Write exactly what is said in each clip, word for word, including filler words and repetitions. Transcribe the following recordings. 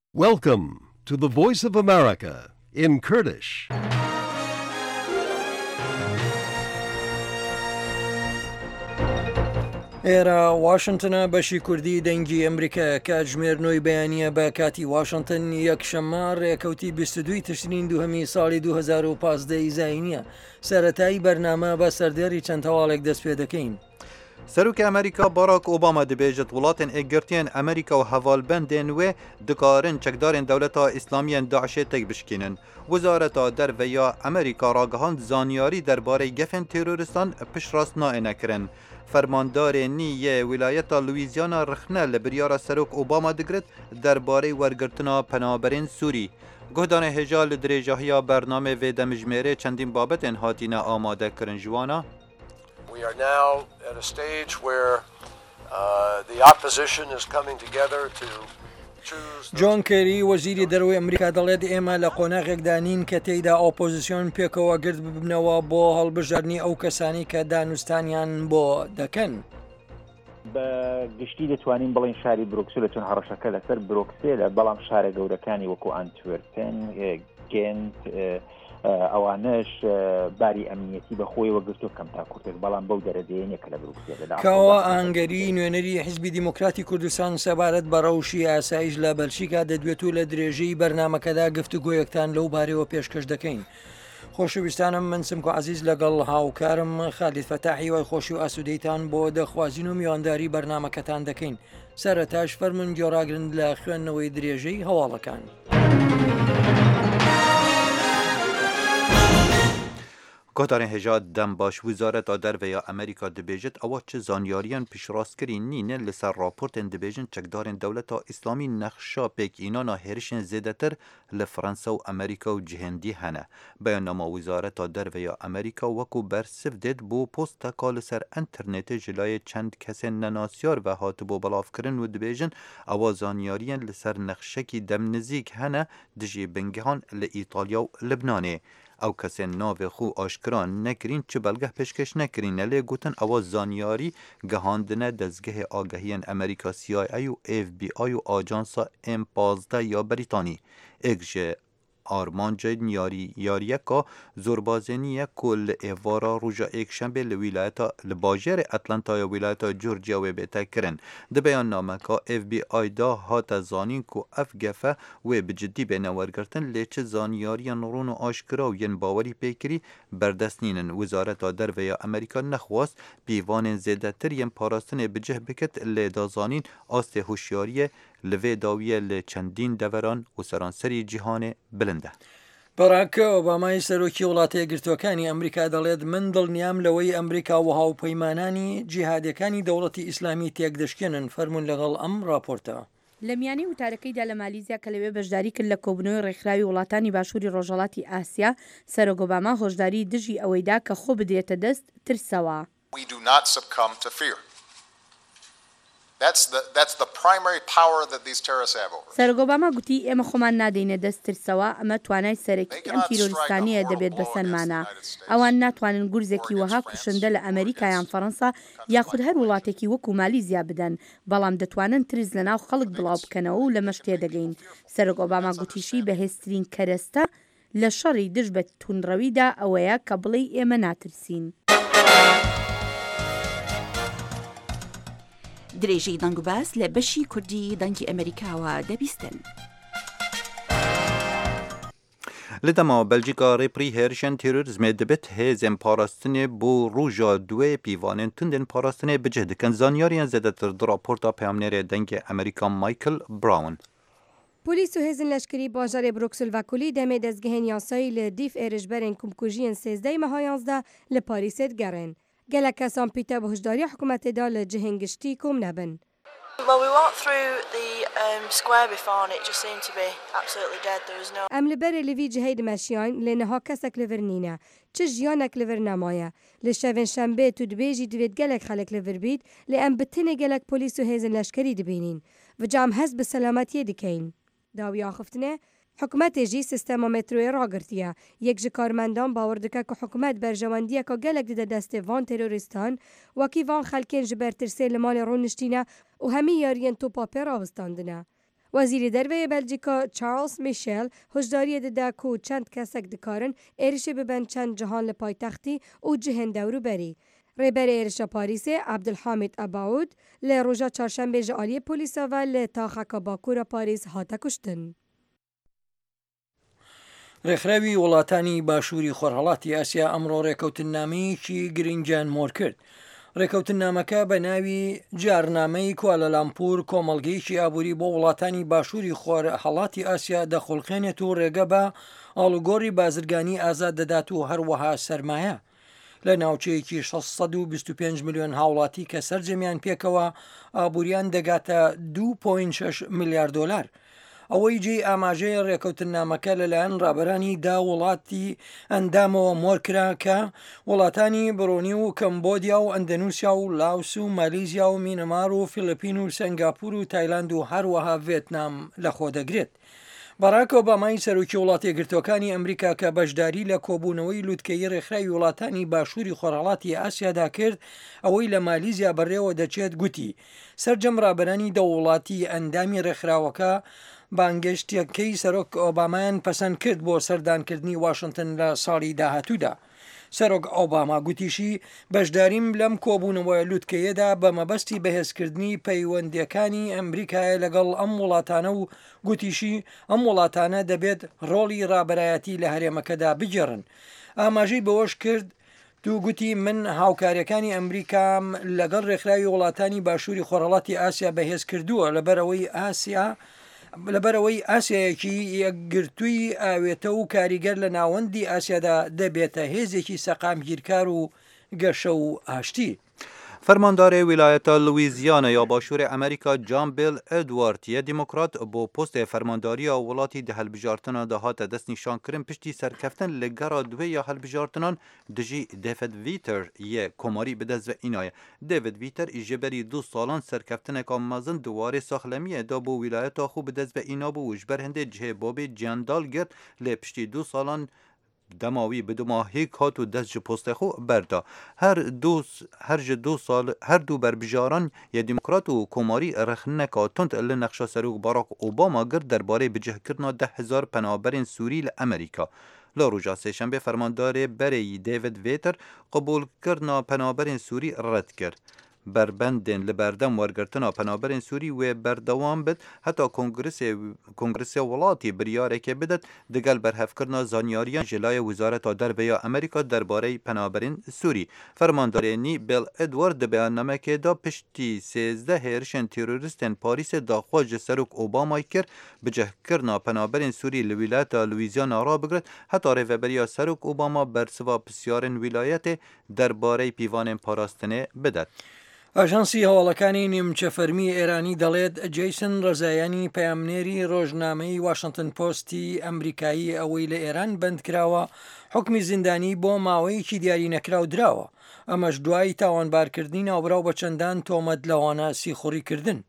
Welcome to the Voice of America in Kurdish. ئێرە واشنگتنە بەشی کوردی دەنگی ئەمریکا کاتژمێرنەوەی بەیانیە بە کاتی واشنگتن یەکشەممە ڕێکەوتی بیست و دوو تشرین دووهەمی ساڵی دوو هەزار و پانزدە زاینیە. سەرەتایی بەرنامە بە سەردێڕی چەند هەواڵێک دەست پێ دەکەین. سەرۆکی ئەمریکا باراک ئۆباما دەبێژێت وڵاتên ئێگرتیان ئەمریکا و هەڤالبەندên wê dikarin çekdarên dewleta İslamiyên Daişê têk bişkînin. Wizareta Derve ya Amerîka ragihand zanyarî derbarê gefên teröristan piştrast naêne kirin. Fermandarê nî yê Wilayeta Louisiana rixne li biryara Serok Obama digirit derbarê wergirtina penaberên Sûrî. Guhdanê hêja li dirêjahiya bernamê vê demijmêrê çendîn babetên hatîne amade kirin ji wan. We are now at a stage where uh, the opposition is coming together to choose. جۆن کێری وەزیری دەرەوەی ئەمریکا دەڵێت ئێمە لە قۆناغێکدا نین کە تێیدا ئۆپۆزیسیۆن پێکەوە گرت ببنەوە بۆ هەڵبژاردننی ئەو کەسانی کە دانوستانیان بۆ دەکەن. بە گشتی دەتوانین بڵین شاری برۆکسل چون هەڕەشەکە لەسەر برۆکسێلە بەڵام شارە گەورەکانی وەکو ئەنتوێرپێن گێنت ئەوانش باری ئەمنیەتی بە خۆی وەگرتو کەم تا کورتێک بەڵام بەو دەرەدەیەنێکە لە برۆکسێلدا کاوە ئاهەنگەری نوێنەری حیزبی دیموکراتی کوردستان سەبارەت بە ڕەوشی ئاسایش لە بەلژیکا دەدوێت و لە درێژەی بەرنمەکەدا گفتوگۆیەکتان لەو بارەوە پێشکەش دەکەین. خۆشەویستانم من سمکۆ عزیز لەگەڵ هاوکارم خالید فەتاحی وای خۆشی و ئاسوودەیتان بۆ دەخوازین و میوانداری بەرنمەکەتان دەکەین. سەرەتاش فەرمون گۆڕاگرن لە خوێندنەوەی درێژەی هەواڵەکان. Guhdarên hêja dembaş Wizareta Derve ya Amerîka dibêjit ewa çi zanyariyan piştrast nîne li ser raportên dibêjin çekdarên dewleta İslamî nexşa pêkînana hêrişên zêdetir li Fransa û Amerîka û cihêndî hene. Beyannama Wizareta Derve ya Amerîka wekû bersiv dêt bû posteka li ser internetê ji layê çend kesên nenasyar ve hatibû belavkirin û dibêjin ewa zanyariyên li ser nexşekî demnizîk hene dijî bingehan li İtalya û Libnanê. Ew kesên navê xwe aşkira nekirin çi belgeh pêşkêş nekirin lê gotin ewa zanyarî gihandine dezgehê agehiyên Amerîka C I A û F B I û Ajansa M panzdeh ya Brîtanî. Êk ji armancên yarî yariyeka zorbazênî ye ku li êvara rûja êkşembê li wîlayeta li bajêrê Atlantaya wîlayeta Georgia wê bête kirin. Di beyannameka F B I da hate zanîn ku ev gefe wê bi ciddî bêne wergirtin lê çi zanyariyan rûn û aşkira û yên bawerî pêkirî berdest nînin. Wizareta Derve ya Amerîka nexwast pîvanên zêdetir yên parastinê bi cih bikit lê da zanîn astê huşyariyê li vê dawiye li çendîn deveran û seranserî cîhanê bilind e. بەڕاکە ئۆبامای سەرۆکی وڵاتە یەکگرتووەکانی ئەمریکا دەڵێت من دڵنیام لەوەی ئەمریکا و هاوپەیمانانی جیهادیەکانی دەوڵەتی ئیسلامی تێک دەشکێنن فەرمون لەگەڵ ئەم راپۆرتە. لە میانەی وتارەکەیدا لە مالیزیا کە لەوێ بەشداری کرد لە کۆبنەوەی ڕێکخراوی وڵاتانی باشووری ڕۆژهەڵاتی ئاسیا سەرۆک ئۆباما هۆشداری دژی ئەوەیدا کە خۆ بدرێتە دەست ترسەوە. We do not succumb to fear. That's the, that's the primary power that these terrorists have over us. سەرۆک ئۆباما گوتی ئێمە خۆمان نادەینە دەست ترسەوە ئەمە توانای سەرەکی ئەم تیرۆریستانیە دەبێت بەسەرمانە. ئەوان ناتوانن گورزێکی وەها کوشندە لە ئەمریکا یان فەڕەنسا یاخود هەر وڵاتێکی وەکو مالیزیا بدەن بەڵام دەتوانن ترس لە ناو خەڵک بڵاو بکەنەوە و لەمە شتێ دەگەین. سەرۆک ئۆباما گوتیشی بەهێزترین کەرەستە لە شەڕی دژ بە توندڕەویدا ئەوەیە کە بڵێ ئێمە ناترسین. درێژەی دەنگ و باس لە بەشی کوردی دەنگی ئەمریکاوە دەبیستن. Li dema Belcîka rêpirî hêrişên terorîzmê dibit hêzên parastinê bû rûja duê pîvanên tundên parastinê bi cih dikin. Zanyariyên zêdetir di raporta peyamnêrê dengê Amerîka Michael Brown. پۆلیس و هێزن لەشکری باژارێ بروکسل و کولی دەمێ دەستگەهێن یاسایی لە دیف ئێرشبەرێن کومکوژیên سێزدەی مەها یانزدە لە پاریسێت گەڕێن. gelek kesan pîte bi hişdariya hikûmetê da li cihên giştî kom nebin. Em li berê li vî cihê dimeşiyan lê niha kesek li vir nîne. Çi jiyanek li vir nemaye. Li şevên şembê tu dibêjî divêt gelek xelek li vir bît lê em bi tinê gelek polîs û hêzin leşkerî dibînin. Ve cam hez bi selametiyê dikeyin. Dawiya xiftinê حکومت جی سیستم متروی را گرتیه. یک جکارمندان باور دکه که حکومت برجواندیه که گلک دیده دست وان تروریستان و کی وان خلکین جبر ترسیل مال رونشتینه و همی یارین توپا پر آوستاندنه. وەزیری دەربەیە بەلجیکا چارلز میشێل هۆشداریە دەدا و چەند کەسێک دکارن ئێریشە ببەن چەند جەهان لە پایتەختی و جهێن دەوروبەری. ڕێبەرە ئێرشە پاریسێ عەبدولحامید ئەباود لە ڕۆژە چارشەمبێ ژە ئالیە پۆلیسەوە لە تاخەکە باکوورە پاریس هاتە کوشتن. ڕێکخراوی وڵاتانی باشووری خۆرهەڵاتی ئاسیا ئەمڕۆ ڕێکەوتنامەیەکی گرنگیان مۆر کرد. ڕێکەوتنامەکە بە ناوی جارنامەی کوالەلامپور کۆمەڵگەیەکی ئابووری بۆ وڵاتانی باشووری خۆرهەڵاتی ئاسیا دەخۆڵخێنێت و ڕێگە بە ئاڵوگۆڕی بازرگانی ئازاد دەدات و هەروەها سەرمایە لە ناوچەیەکی شەشسەد و بیست و پێنج ملیۆن هاوڵاتی کە سەرجەمیان پێکەوە ئابووریان دەگاتە دوو پۆینت شەش میلیارد دۆلار. ئەوەی جێی ئاماژەیە ڕێکەوتنامەکە لەلایەن ڕابەرانی دا وڵاتی ئەندامەوە مۆرکرا کە وڵاتانی بڕۆنی و کەمبۆدیا و ئەندەنووسیا و لاوس و مالیزیا و مینەمار و فیلپین و سنگاپور و تایلاند و هەروەها ڤێتنام لەخۆ دەگرێت. بەڕاک ئۆبامای سەرۆکی وڵاتە یەکگرتوەکانی ئەمریکا کە بەشداری لە کۆبوونەوەی لووتکەی ڕێکخراوی وڵاتانی باشووری خۆرهەڵاتی ئاسیادا کرد ئەوەی لە مالیزیا بەڕێوە دەچێت گوتی سەرجەم ڕابەرانی دەوڵاتی ئەندامی ڕێکخراوەکە بانگەشتەکەی سەرۆک ئۆبامان پەسەند کرد بۆ سەردانکردنی واشنگتن لە ساڵی داهاتوودا. سەرۆک ئۆباما گوتیشی بەشداریم لەم کۆبوونەوە لووتکەیەدا بە مەبەستی بەهێزکردنی پەیوەندیەکانی ئەمریکایە لەگەڵ ئەم وڵاتانە و گوتیشی ئەم وڵاتانە دەبێت ڕۆڵی ڕابەرایەتی لە هەرێمەکەدا بگێڕن. ئاماژەی بەوەش کرد دوو گوتی من هاوکاریەکانی ئەمریکام لەگەڵ ڕێکخراوی وڵاتانی باشووری خۆرهەڵاتی ئاسیا بەهێز کردووە لەبەرەوەی ئاسیا لەبەرەوەی ئاسیایەکی یەکگرتووی ئاوێتە و کاریگەر لە ناوەندی ئاسیادا دەبێتە هێزێکی سەقامگیرکار و گەشە و ئاشتی. فرماندار ولایت لویزیانا یا باشور امریکا جان بیل ادوارد یه دموکرات بو پست فرمانداری ولاتی ده هلبجارتنا ده هات دست نشان کرن پشتی سرکفتن لگرا دوی یا هلبجارتنان دجی دیوید ویتر یه کماری بدز و اینای دیوید ویتر ایجبری دو سالان سرکفتن کامازن دواره ساخلمیه دا بو ولایت آخو بدز و اینا بو وجبر هنده جه بابی جاندال گرد لی پشتی دو سالان دماوی به دو ماهی کات و دست پست خو بردا هر دو هر دو سال هر دو بربجاران یا دموکرات و کماری رخنه کاتوند ل نقشه سروق باراک اوباما گرد درباره بجه کردن ده هزار پناهبرین سوری ل امریکا. لاروجا سهشنبه فرماندار بری دیوید ویتر قبول کردن پناهبرین سوری رد کرد. بربندن لبردم ورگرتنا پناهبرین سوری و بردوام بد حتی کنگرس کنگرس ولاتی بریاره که بدد دگل برهف کردن زانیاریان جلای وزارت دربیا امریکا درباره پناهبرین سوری. فرماندارنی بیل ادوارد بیاننامه که دا پشتی سیزده هرشن تروریستن پاریس داخواج سروک اوباما کرد بجه کردن پناهبرین سوری لولایت لویزیانا را بگرد حتی ریوبریا سروک اوباما برسوا پسیارن ولایت درباره پیوان پاراستنه بدد. ئاژانسی هەواڵەکانی نیمچە فەرمی ئێرانی دەڵێت جەیسن ڕزایانی پەیامنێری ڕۆژنامەی واشنگتن پۆستی ئەمریکایی ئەوەی لە ئێران بەندکراوە حکمی زیندانی بۆ ماوەیەکی دیاری نەکراو دراوە. ئەمەش دوای تاوانبارکردنی ناوبراو بە چەندان تۆمەت لەوانە سیخوڕیکردن.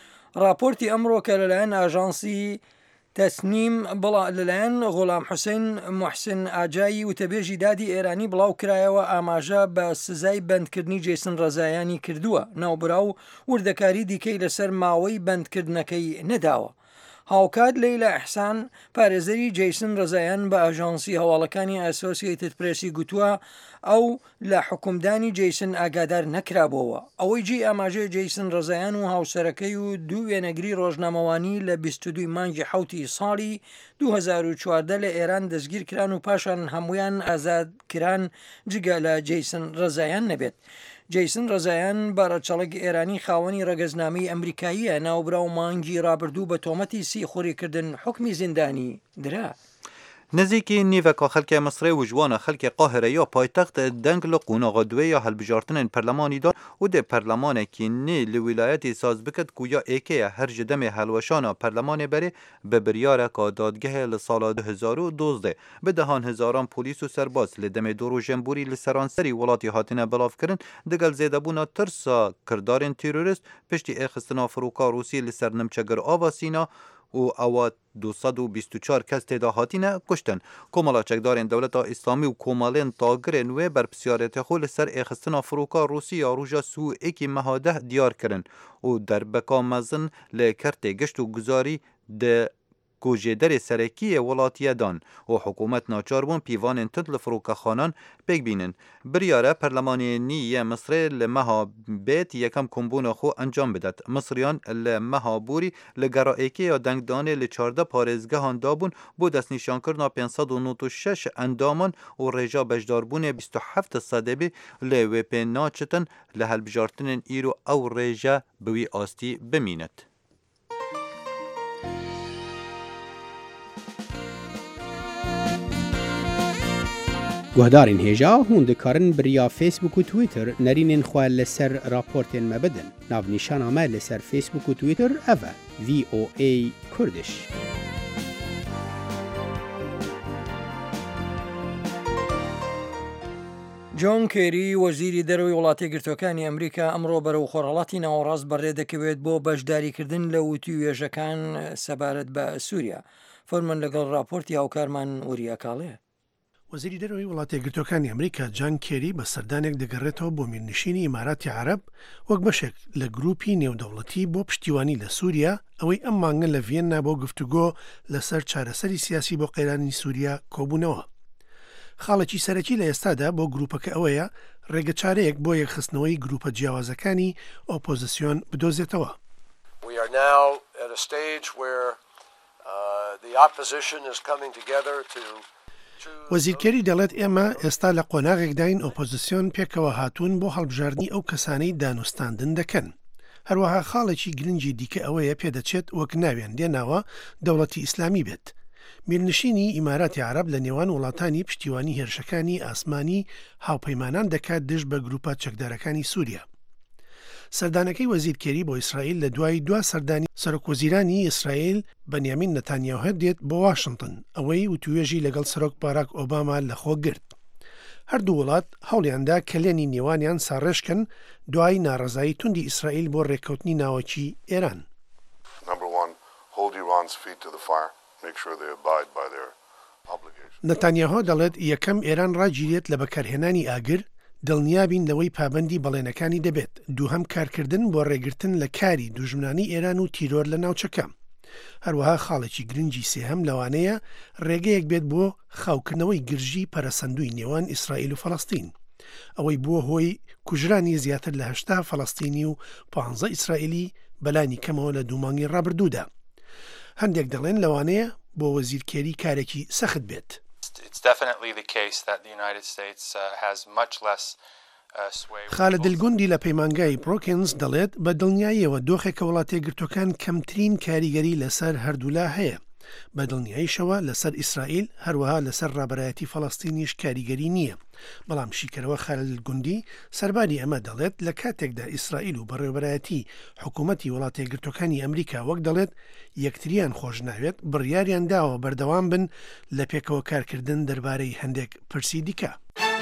راپۆرتی ئەمڕۆ کە لەلایەن ئاژانسی تەسنیم بڵا لەلایەن غۆڵام حوسێن موحسن ئاجایی وتەبێژی دادی ئێرانی بڵاو کرایەوە ئاماژە بە سزای بەندکردنی جەیسن ڕزایانی کردووە. ناوبراو وردەکاری دیکەی لەسەر ماوەی بەندکردنەکەی نەداوە. هاوکات لەیلا ئەحسان پارێزەری جەیسن ڕزایان بە ئاژانسی هەواڵەکانی ئەسۆسیێتد پرێسی گوتووە ئەو لە حکومدانی جەیسن ئاگادار نەکرابەوە. ئەوەی جێی ئاماژەی جەیسن ڕزایان و هاوسەرەکەی و دوو وێنەگری ڕۆژنامەوانی لە بیست و دوو مانگی حوتی ساڵی دوو هەزار و چواردە لە ئێران دەستگیر کران و پاشان هەمویان ئازادکران جگە لە جەیسن ڕزایان نەبێت. جەیسن ڕزایان بەڕەچەڵک ئێرانی خاوەنی ڕەگەزنامەی ئەمریکاییە ناوبراو مانگی ڕابردوو بە تۆمەتی سیخوڕیکردن حکمی زیندانی درا. نزیکی نیوکا خلک مصر و جوان خلک قاهره یا پایتخت دنگ لقونا دوی یا هلبجارتن پرلمانی دار و ده پرلمان کی نی لولایت ساز بکد کویا ایکه هر جدم هلوشانا پرلمان بره به بریار کا دادگاه لسال دو هزار و دوازده به دهان هزاران پلیس و سرباز لدم دورو جنبوری لسرانسری ولاتی هاتنه بلاف کرن دگل زیده بونا ترسا کردارن تروریست پشتی اخستنا فروکا روسی لسر نمچگر آوا سینا و ئەوە دوصد و بیست و چوار کەس تێدا هاتینە کوشتن. کۆمەڵە چەکدارên دەولەتا ئیسلامی و کۆمەڵێن تاگرên wê berpisyarêtê xwe li ser êxistina firoka Rûsya rûja Sûekî meha deh diyar kirin û derbeka mezin li kertê gişt û guzarî di ku jêderê serekiyê welatiye dan û hikûmet naçar bûn pîvanên tund li firokexanan pêk bînin. Biryare Perlemanê nî yê Misrê li meha bêt yekem kombûna xwe encam bidet. Misriyan li meha borî li gera êkeya dengdanê li çardeh parêzgehan dabûn bۆ destnîşankirina pênc sed û nû û şeş endaman û rêja bejdarbûnê bîst û heft sedê bê lê wê pê naçitin li helbijartinên îro ew rêje bi wî astî bimînet. گوهدارین هێژا هون دikarin biriya Facebook û Twitter nerînên xwe li ser raportên me bidin. Navnîşana me li ser Facebook û Twitter ev e V O A Kurdish. جۆن کێری وەزیری دەرەوەی وڵاتی گرتوەکانی ئەمریکا ئەمڕۆ بەرەو خۆڕەڵاتی ناوەڕاست بەڕێ دەکەوێت بۆ بەشداریکردن لە وتیوێژەکان سەبارەت بە سووریا. فەرمان لەگەڵ راپۆرتی هاوکارمان وریە کاڵێ. وەزیری دەرەوەی وڵاتی گرتوەکانی ئەمریکا جان کێری بە سەردانێک دەگەڕێتەوە بۆ میرنشینی ئیماراتی عەرەب وەک بەشێک لە گروپی نێودەوڵەتی بۆ پشتیوانی لە سووریا ئەوەی ئەم مانگە لە ڤێننا بۆ گفتوگۆ لەسەر چارەسەری سیاسی بۆ قەیرانی سووریا کۆبوونەوە. خاڵێکی سەرەکی لە ئێستادا بۆ گروپەکە ئەوەیە ڕێگە چارەیەک بۆ یەکخستنەوەی گروپە جیاوازەکانی ئۆپۆزیسیۆن بدۆزێتەوە. We are now at a stage where uh, the opposition is coming together to وەزیرکێری دەڵێت ئێمە ئێستا لە قۆناغێکداین ئۆپۆزیسیۆن پێکەوە هاتوون بۆ هەڵبژاردننی ئەو کەسانەی دانوستاندن دەکەن. هەروەها خاڵێکی گرنگی دیکە ئەوەیە پێدەچێت وەک ناوێن دێناوە دەوڵەتی ئیسلامی بێت. میرنشینی ئیماراتی عەرەب لە نێوان وڵاتانی پشتیوانی هێرشەکانی ئاسمانی هاوپەیمانان دەکات دژ بە گروپە چەکدارەکانی سووریا. سەردانەکەی وەزیرکێری بۆ ئیسرائیل لە دوای دوا سەردانی سەرۆکوەزیرانی ئیسرائیل بەنیامین نەتانیاهو دێت بۆ واشنگتن ئەوەی وتوێژی لەگەڵ سەرۆک باراک ئۆباما لەخۆ گرت. هەردوو وڵات هەوڵیاندا کەلێنی نێوانیان ساڕێشکن دوای ناڕەزایی توندی ئیسرائیل بۆ ڕێککەوتنی ناوەکی ئێران. نەتانیاهو دەڵێت یەکەم ئێران ڕاگیرێت لە بەکارهێنانی ئاگر دڵنیابین لەوەی پابەندی بەڵێنەکانی دەبێت. دووهەم کارکردن بۆ ڕێگرتن لە کاری دوژمنانی ئێران و تیرۆر لە ناوچەکە. هەروەها خاڵێکی گرنگی سێهەم لەوانەیە ڕێگەیەک بێت بۆ خاوکردنەوەی گرژی پەرەسەندووی نێوان ئیسرائیل و فەڵەستین. ئەوەی بووە هۆی کوژرانی زیاتر لە هەشتا فەڵەستینی و پانزە ئیسرائیلی بەلانی کەمەوە لە دوومانگی ڕابردوودا. هەندێک دەڵێن لەوانەیە بۆ وەزیرکێری کارێکی سەخت بێت. خالە دلگوندی لە پەیمانگای بڕۆکینز دەڵێت بە دڵنیاییەوە دۆخێکە وڵاتێ گرتوەکان کەمترین کاریگەری لەسەر هەردوولا هەیە. بە دڵنیاییشەوە لەسەر ئیسرائیل هەروەها لەسەر ڕابەرایەتی فەڵەستینیش کاریگەری نییە. بەڵام شیکەرەوە خالە دلگوندی سەرباری ئەمە دەڵێت لە کاتێکدا ئیسرائیل و بەڕێوەبەرایەتی حکوومەتی وڵاتێ گرتوەکانی ئەمریکا وەک دەڵێت یەکتریان خۆش ناوێت بڕیاریان داوە بەردەوام بن لە پێکەوە کارکردن دەربارەی هەندێک پرسی دیکە.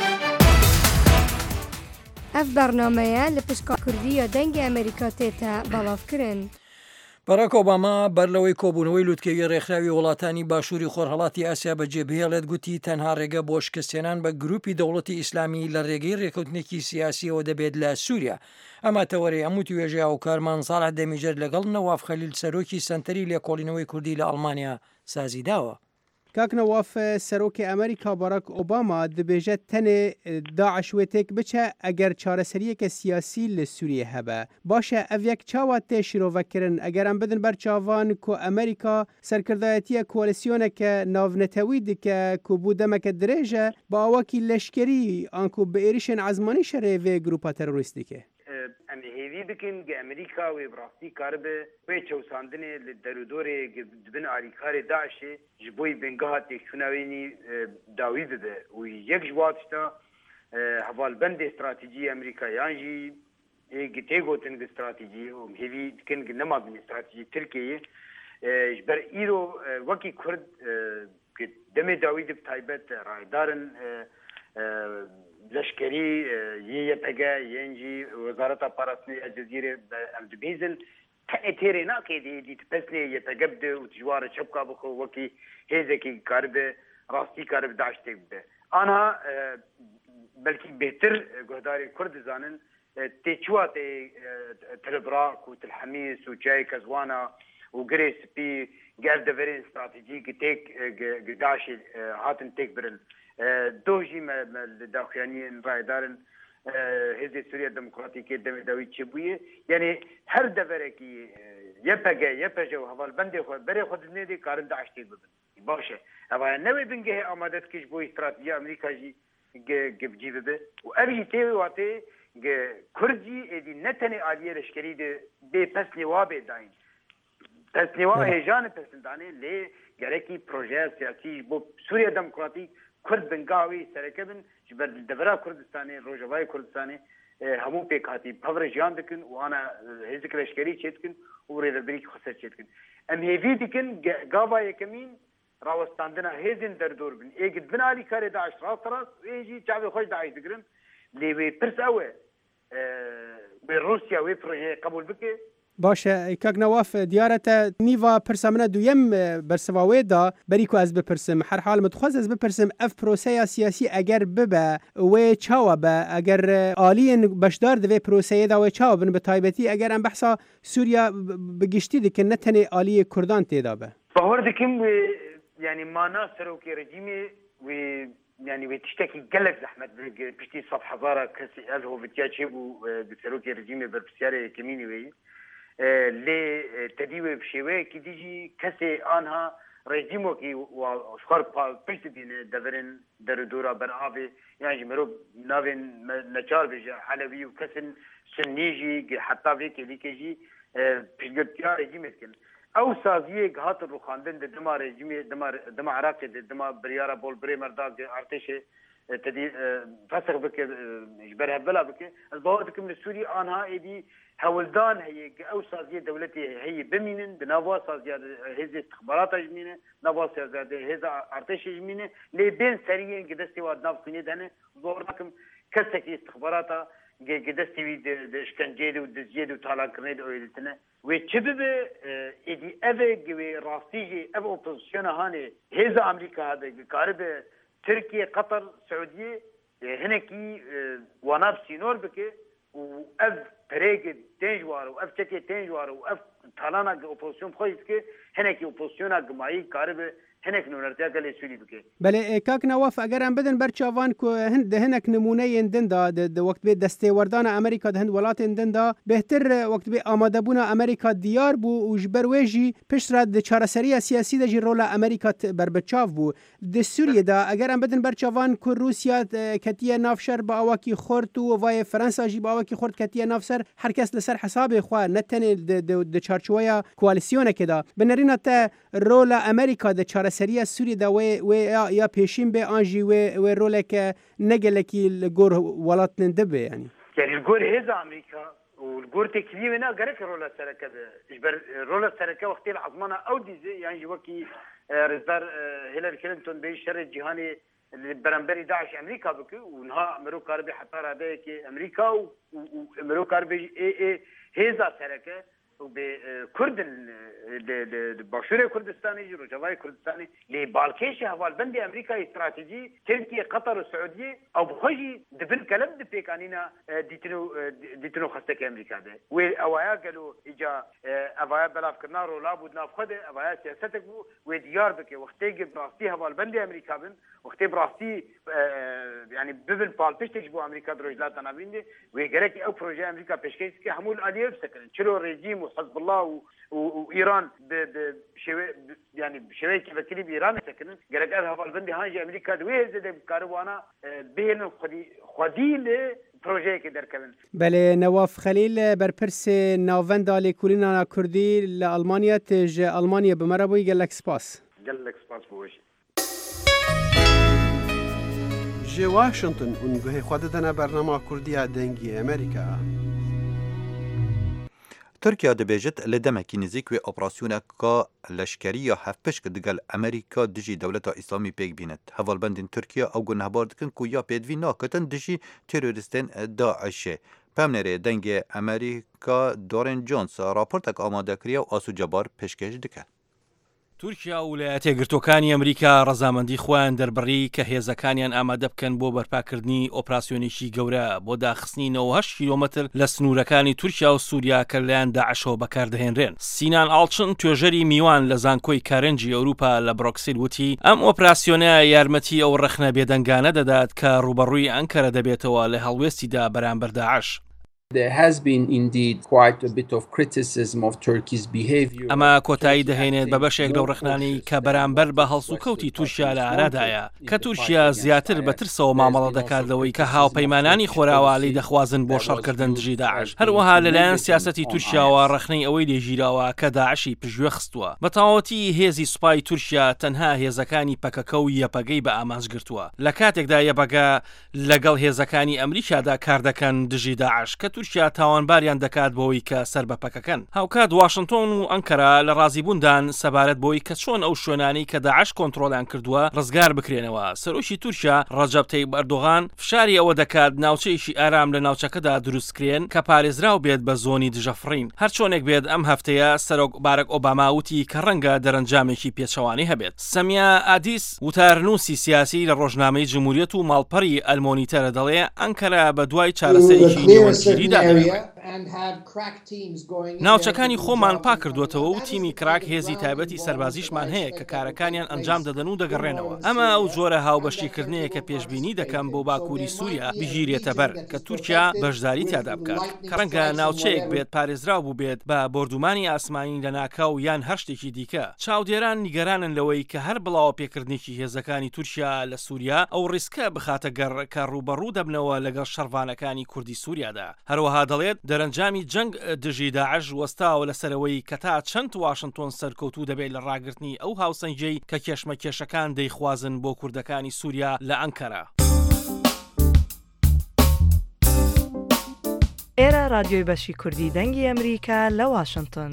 ئەف بەرنامەیە لە پشکا کوردی یا دەنگی ئەمریکا تێتە بەڵاوکردن. باراک ئۆباما بەر لەوەی کۆبوونەوەی لوتکەوی ڕێکخراوی وڵاتانی باشووری خۆرهەڵاتی ئاسیا بەجێبهێڵێت گوتی تەنها ڕێگە بۆ شکستێنان بە گروپی دەوڵەتی ئیسلامی لە ڕێگەی ڕێکەوتنێکی سیاسیەوە دەبێت لە سووریا. ئەمە تەوەری هەموو توێژە و کارمان ساڵح دەمیجەر لەگەڵ نەواف خەلیل سەرۆکی سەنتەری لێکۆڵینەوەی کوردی لە ئەڵمانیا سازی داوە. کاک نەواف سەرۆکی ئەمریکا باراک ئۆباما دەبێژێت تەنێ داعش وێتێک بچە ئەگەر چارەسەریەکە سیاسی لە سووریە هەبە. باشە ئەڤێک چاوات تێ شیرۆڤەکردن ئەگەر ئەم بدن بەرچاوان کۆ ئەمریکا سەرکردایەتیە کۆلیسیۆنێکە ناونەتەوی دکە کوبوو دەمەکە درێژە باوەکی لەشکری ئانکو بە ئێریشن عزمانی شەرێڤێ گروپە تەرۆریستیکە. ئەم هێوی بکەین کە ئەمریکا وێ بڕاستی کاربێ وێ چەوساندنێ لە دەرودۆرێ دبن ئاریکارێ داعشێ ji بۆی بنگەها تێکچووناوێنی داوی ببێ و یەک ji watişta hevalbendê stratejî ئەمریکایان jî tê gotin gi stratejî û hêvî dikin gi nemabînî stratejî Tirkiyeyê ji ber îro wekî Kurd demê dawî dib taybet raydarin لشکری یه پگه یه انجی وزارت پاراستی الجزیره ام دبیزن تنه تیري ناكي دي دي تبسني يتقبد وتجوار شبكه بخو وكي هيزكي كارب راستي كارب داعش تبدا انا بلكي بهتر قهداري كرد زانن تيشوات تلبراك وتلحميس وجاي كزوانا وجريس بي قال دفرين استراتيجي تيك داعش هاتن تيك برن دوجي ما الداخليين راي دارن هذه سوريا الديمقراطية دم دوي تشبويه يعني هر دفركي يبقى يبقى جو هذا البند خو بري خد نيدي كارن داعش تيك ببن باشه أبا نوي بنجه آمادت كيش بو استراتيجية أمريكا جي جبجي ببه وأبي تيوي واتي كردي إدي نتني عالية لشكري ده بپسني وابه داين پسني وابه جان پسن دانه لي جريكي بروجيه سياسي بو سوريا ديمقراطي كرد بنقاوي سركبن جبر دبرا كردستاني روجواي كردستاني همو بيك هاتي بفر جان دكن وانا هزك لشكري تشتكن وريد بريك خسر تشتكن ام هيفي دكن قابا يكمين راوستاندنا هيزن دردور بن ايجد بن علي كاري داعش راس راس ويجي شعبي خوش داعش دقرن لي برس اوه بروسيا وي بروجي قبول بكي باشه کاک نواف دیارت نیوا پرسامنه دویم برسواوی دا بریکو از بپرسم هر حال متخواست از بپرسم اف پروسه سیاسی اگر ببه و چاوا به اگر آلین بشدار دوی پروسه دا و چاوا بن به تایبتی اگر ام بحثا سوریا بگشتی دکن نتنی آلی کردان تیدا به باور دکم يعني ما ناصر وكي رجيمي و يعني وتشتكي قلق زحمة بشتي صفحة زارة كسي ألهو بتياجيبو بسروكي رجيمي بربسياري كميني وي لي تديوي بشيوي كي ديجي كسي آنها رجيمو كي وشخار بشت دين دفرين دردورا برعافي يعني جمرو نافين نجار بيجي حلوي وكسن سنيجي حتى فيكي ليكيجي بشتيا رجيمي تكن او سازیه هات رو خواندن د دما رژیم دما دما عراق د دما بریاره بول بری مرداد ارتش تدي فسخ بك جبرها بلا بك البوابه من سوريا انها ايدي هولدان هي او سازیه دولتي هي بمين بنوا سازیه هذه استخبارات جمينه نوا سازیه هذا ارتش جمينه لي بين سريين قدستي وادناف كني دهنه زوركم كسكي استخباراتها قدستي د اشكنجيل ودزيد وطالع كرنيد اويلتنا وشبب إدي أبى جوي راستيجي أبى أوبوزيشن هاني هذا أمريكا هذا قارب تركيا قطر السعودية هناكي وناب سينور بك وأف بريق تنجوار وأف تكي تنجوار وأف طالنا أوبوزيشن خويس كي هناكي أوبوزيشن جماعي قارب هناك نورتيا قال سوري بك بله کاک نواف اگر ام بدن برچاوان کو هند هناك نمونه دن دا د وقت به دسته وردان امریکا د هند ولات دن دا بهتر وقت به آماده بونه امریکا دیار بو او جبر وجی پشت د چارەسەری سیاسی د جرول امریکا بر بچاو بو د سوریه دا اگر ام بدن برچاوان کو روسیا کتیه نافشر با واکی خورت و وای فرانسا جی با واکی خورت کتیه نافسر هر کس لسر حساب خو نتن د چارچویا کواليسيون کدا بنرینه ته رول امریکا د سریا سوری دا و و یا پیشین به انجی و و رولک نگلکی الجور ولات ندبه يعني يعني الجور هذا امريكا والجور تكليمنا غير رولا سركه اجبر رولا سركه وقت العظمانه او دي يعني جوكي رزدار هيلاري كلينتون بشر الجهاني برنبري داعش امريكا بك ونها امريكا ربي حتى هذاك امريكا وامريكا ربي اي اي هذا سركه وبكردن باشور كردستاني روجواي كردستاني لبالكيش هوال بندي امريكا استراتيجي تركيا قطر والسعوديه او بخجي دبن كلام دبيكانينا ديتنو ديتنو خستك امريكا ده واوايا قالوا اجا اوايا بلاف كنارو لابد نافخد اوايا سياستك وديار بك وقتي براستي هوال بندي امريكا بن وقتي براستي يعني ببن بالبيش تجبو امريكا دروجلات انا بيندي ويجرك او بروجي امريكا بيشكيس كي حمول اليف سكن شلو ريجيم حزب الله وايران بشوي يعني بشوي كيف كلي بايران سكن قالك هذا البندي هاجي امريكا دوي زد كاروانا بين خدي خدي بروجي كده كمان بله نواف خلیل برپرس ناوند آلی کولینا کردی لألمانیا تج ألمانيا بمربوی گلک سپاس گلک سپاس بوش جي واشنطن ونگوه خوددنا برنامه کردی دنگی امریکا ترکیا دەبێژێت لە دەمێکی نزیک وێ ئۆپراسیۆنێکە لەشکریە هەفتپشک دگەل ئەمریکا دژی دەولەتە ئیسلامی پێک بینێت هەواڵبەندین تورکیا ئەو گونەهبار دکن کو یا پێدوی ناکەتن دژی تێرۆریستên داعشê پامنێرێ دەنگێ ئەمریکا دۆرن جۆنس راپۆرتێک ئامادەکریە و ئاسوجەبار پێشکەش دکات. تورکیا و ویلایەتە یەکگرتووەکانی ئەمریکا ڕەزامەندی خۆیان دەربڕی کە هێزەکانیان ئامادە بکەن بۆ بەرپاکردنی ئۆپراسیۆنێکی گەورە بۆ داخستنی نەوە هەشت کیلۆمەتر لە سنوورەکانی تورکیا و سووریا کە لەلایەن داعشەوە بەکاردەهێنرێن. سینان ئاڵچن توێژەری میوان لە زانکۆی کارنجی ئەوروپا لە بڕۆکسل وتی ئەم ئۆپراسیۆنە یارمەتی ئەو ڕەخنە بێدەنگانە دەدات کە ڕوبەڕووی ئەنکەرە دەبێتەوە لە هەڵوێستیدا بەرامبەر داعش. There has been indeed quite a bit of criticism of Turkey's behavior. ئەمە کۆتایی دەهێنێت بە بەشێک لەو ڕخنانی کە بەرامبەر بە هەڵسوکەوتی تورکیا لە ئارادایە کە تورکیا زیاتر بە ترسەوە مامەڵە دەکاتەوەی کە هاوپەیمانانی خۆراوەڵی دەخوازن بۆ شەڕکردن دژی داعش. هەروەها لەلایەن سیاسەتی تورکیاوە ڕخنەی ئەوەی لێژیراوە کە داعشی پژوێ خستووە. بە تەواوەتی هێزی سوپای تورکیا تەنها هێزەکانی پەکەکە و یەپەگەی بە ئامانج گرتووە. لە کاتێکدا یەپەگە لەگەڵ هێزەکانی ئەمریکادا کار دەکەن دژی داعش کە تورکیا تاوانباریان دەکات بۆی کە سەر بە پەکەکەن. هاوکات واشنگتۆن و ئەنکەرا لە ڕازیبووندان سەبارەت بۆی کە چۆن ئەو شوێنانی کە داعش کۆنتڕۆلیان کردووە ڕزگار بکرێنەوە. سەرۆکی تورکیا ڕەجەب تەیب ئەردۆغان فشاری ئەوە دەکات ناوچەیەکی ئارام لە ناوچەکەدا دروستکرێن کە پارێزراو بێت بە زۆنی دژەفڕین. هەر چۆنێک بێت ئەم هەفتەیە سەرۆک بارەک ئۆباما وتی کە ڕەنگە دەرەنجامێکی پێچەوانی هەبێت. سەمیا ئادیس وتارنووسی سیاسی لە ڕۆژنامەی جمهوریەت و ماڵپەڕی ئەلمۆنیتەرە دەڵێ ئەنکەرا بە دوای چارەسەرێکی نێوەندگیریدا ناوچەکانی خۆمان پاک کردوێتەوە و تیمی کراک هێزی تایبەتی سەربازیشمان هەیە کە کارەکانیان ئەنجام دەدەن و دەگەڕێنەوە. ئەمە ئەو جۆرە هاوبەشیکردنەیە کە پێشبینی دەکەم بۆ باکووری سووریا بگیرێتە بەر کە تورکیا بەشداری تیادا بکات کە ڕەنگە ناوچەیەک بێت پارێزراو بوو بێت بە بردومانی ئاسمانی لە ناکاو یان هەر شتێکی دیکە. چاودێران نیگەرانن لەوەی کە هەر بڵاو پێکردنێکی هێزەکانی تورکیا لە سووریا ئەو ڕیسکە بخاتە گەڕ کە ڕوبەڕوو دەبنەوە لەگەڵ شەڕوانەکانی کوردی سووریادا. هەروەها دەڵێت دەرەنجامی جەنگ دژی داعش وەستاوە لەسەرەوەی کە تا چەند واشنگتۆن سەرکەوتوو دەبێت لە ڕاگررتنی ئەو هاوسەنگەی کە کێشمە کێشەکان دەیخوازن بۆ کوردەکانی سووریا لە ئەنکەرا. ئێرە رادیۆی بەشی کوردی دەنگی ئەمریکا لە واشنگتن.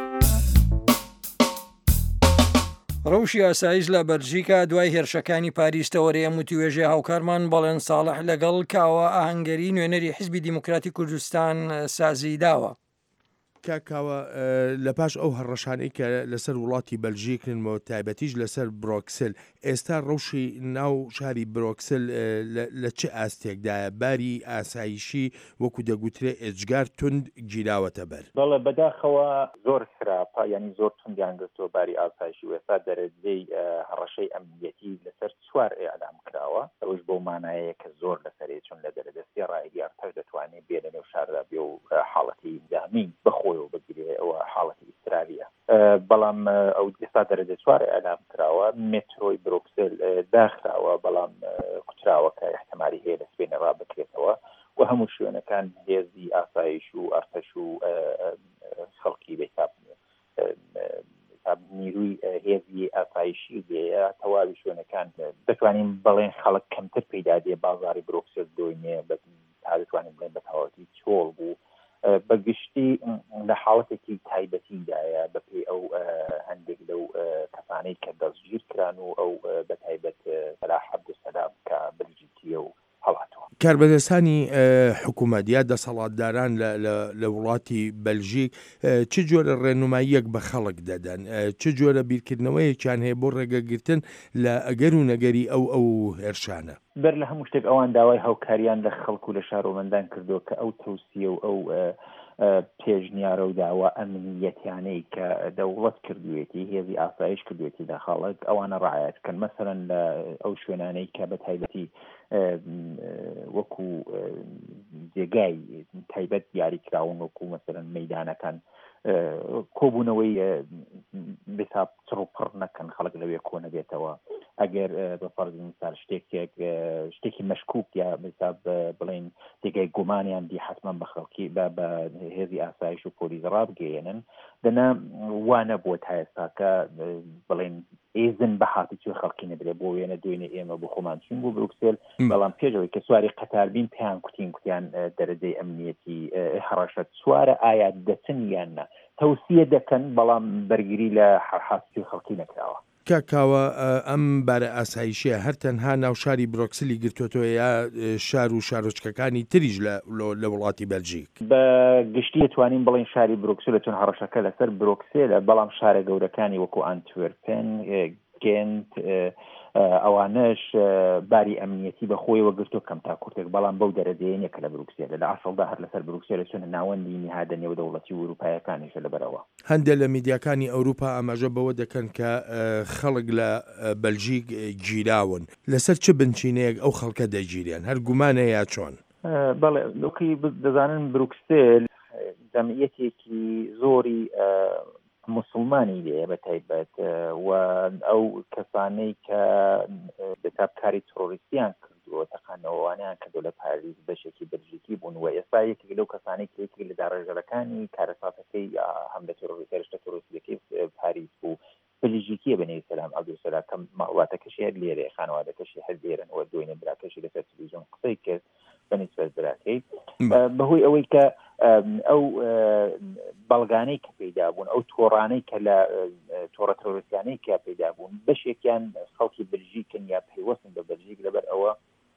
ڕەوشی ئاسایش لە بەلژیکا دوای هێرشەکانی پاریستەوەرەیە وتیوێژێ هاوکارمان بەڵێن ساڵح لەگەڵ کاوە ئاهەنگەری نوێنەری حیزبی دیموکراتی کوردستان سازی داوە. کاکاوە لە پاش ئەو هەڕەشانەی کە لەسەر وڵاتی بەلژیکنەوە تایبەتیش لەسەر برۆکسل ئێستا ڕەوشی ناو شاری برۆکسل لە چه ئاستێکدایە باری ئاسایشی وەکو دەگوترێ ئێجگار تند گیراوەتە بەر. بەڵێ بەداخەوە زۆر خراپە ینی زۆر توندیان گرتووە باری ئاسایشی و ئێستا دەرەجەی هەڕەشەی ئەمنیەتی لەسەر چوار ئێعلام کراوە ئەوش بۆ مانایەیە کە زۆر لەسەرێ چون لە دەرەدەستی ڕایگەر تەش دەتوانێت بێ لە نێو شاردا بێ و حاڵەتی دامی بخۆ بگیرێ ئەوە حاڵەتی ئیسرالیە. بەڵام ئەو ئێستا دەرەجە چوار ئەلام کراوە مترۆی برۆکسل داخراوە بەڵام کوتراوە کە احتمالی هەیە لە سبێنە ڕابکرێتەوە و هەموو شوێنەکان هێزی ئاسایش و ئەرتەش و خەڵکی بێتاب نیروی هێزی ئاسایشی دێە تەواوی شوێنەکان دەتوانین بەڵێن خەڵک کەمتر پەیدا دێ بازاری برۆکسل دۆینێ تا دەتوانین بڵێن بە تەواوەتی چۆڵ بوو بەگشتی لە حاڵەتێکی تایبەتیدایە بەپێ ئەو هەندێک لەو کەسانەی کە دەستگیر کران و ئەو بە تایبەت سەلاح عەبدولسەلام کە بلجیکیە و هەڵاتەوە. کاربەدەستانی حکوومەت یا دەسەڵاتداران لە وڵاتی بەلژیک چ جۆرە ڕێنماییەک بە خەڵک دەدەن، چ جۆرە بیرکردنەوەیەکیان هەیە بۆ ڕێگەگرتن لە ئەگەر و نەگەری ئەو ئەو هێرشانە؟ بەر لە هەموو شتێک ئەوان داوای هاوکاریان لە خەڵک و لە شارۆمەندان کردو کە ئەو تەوسیە و ئەو پێشنیارە و داوا ئەمنیەتیانەی کە دەوڵەت کردوێتی هێزی ئاسایش کردوێتی لە خەڵک ئەوانە ڕعایەت کەن مەسەرەن لە ئەو شوێنانەی کە بە تایبەتی وەکو جێگای تایبەت دیاریکراون وەکو مەسەرەن مەیدانەکان کۆبوونەوەی بێتاب چڕوپڕ نەکەن خەڵک لەوێ کۆ نەبێتەوە ئەگەر بە فەرز مثال شتێکێک شتێکی مەشکوک یا بێتاب بڵێن تێگای گومانیان دی حتمما بە خەڵکی بە هێزی ئاسایش و پۆلیس ڕابگەێنن دەنا وانە بۆ تا ئێستا کە بڵێن ئێزن بە هاتیچوی خەڵکی نەبرێ بۆ وێنە دوێنێ ئێمە بۆ خۆمان چین بۆ بروکسل بەڵام پێشەوەی کە سواری قەتاربین پێیان کوتین کوتیان دەرەجەی ئەمنیەتی هەڕەشە سوارە ئایا دەچن یان نە تەوسیە دەکەن بەڵام بەرگری لە هەرحاستی خەڵکی نەکراوە. کاکاوە ئەم بارە ئاسایشیە هەر تەنها ناو شاری برۆکسلی گرتوۆتەوە یا شار و شارۆچکەکانی تریژ لە وڵاتی بەلژیک بە گشتی توانین بڵین شاری برۆکسل چون هەڕەشەکە لەسەر برۆکسێلە بەڵام شارە گەورەکانی وەکو ئەنتوێرپێن گێنت ئەوانش باری ئەمنیەتی بە خۆیەوە گرتو کەم تا کورتێک بەڵام بەو دەرەجەیەنێکە لە بروکسێلە لە ئاسڵدا هەر لەسەر بروکسێلە چون ناوەندی نهادە نێودەوڵەتی و وروپایەکانیشە لەبەرەوە هەندێک لە میدیاکانی ئەوروپا ئاماژە بەوە دەکەن کە خەڵک لە بەلژیک گیراون لەسەر چ بنچینەیەک ئەو خەڵکە دەگیریان هەر گومانە یا چۆن بەڵێ لۆکی دەزانن بروکسێل جەمعیەتێکی زۆری مسلمانی لێ بە تایبەت و ئەو کەسانەی کە بەتابکاری تۆریستیان کردووە تەقانەوەوانیان کردو لە پاریس بەشێکی بەلژیکی بوون و ئێستا یەکێک لەو کەسانەی کێکی لە داڕێژەرەکانی کارەساتەکەی هەم لە تۆریستە تۆریستەکەی پاریس بوو بەلژیکیە بەنێوی سەلام عەبدولسەلام کە ماواتەکەشی هەر لێرە خانەوادەکەشی هەر لێرەنەوە دوێنێ براکەشی لەسەر تەلەڤیزیۆن قسەی کرد بەنسبەت براکەی بەهۆی ئەوەی کە ئەو بەڵگانەی کە پەیدا بوون ئەو تۆڕانەی کە لە تۆڕە تۆریستیانەی کە پەیدا بوون بەشێکیان خەڵکی بەلژیکن یا پەیوەستن بە بەلژیک لەبەر ئەوە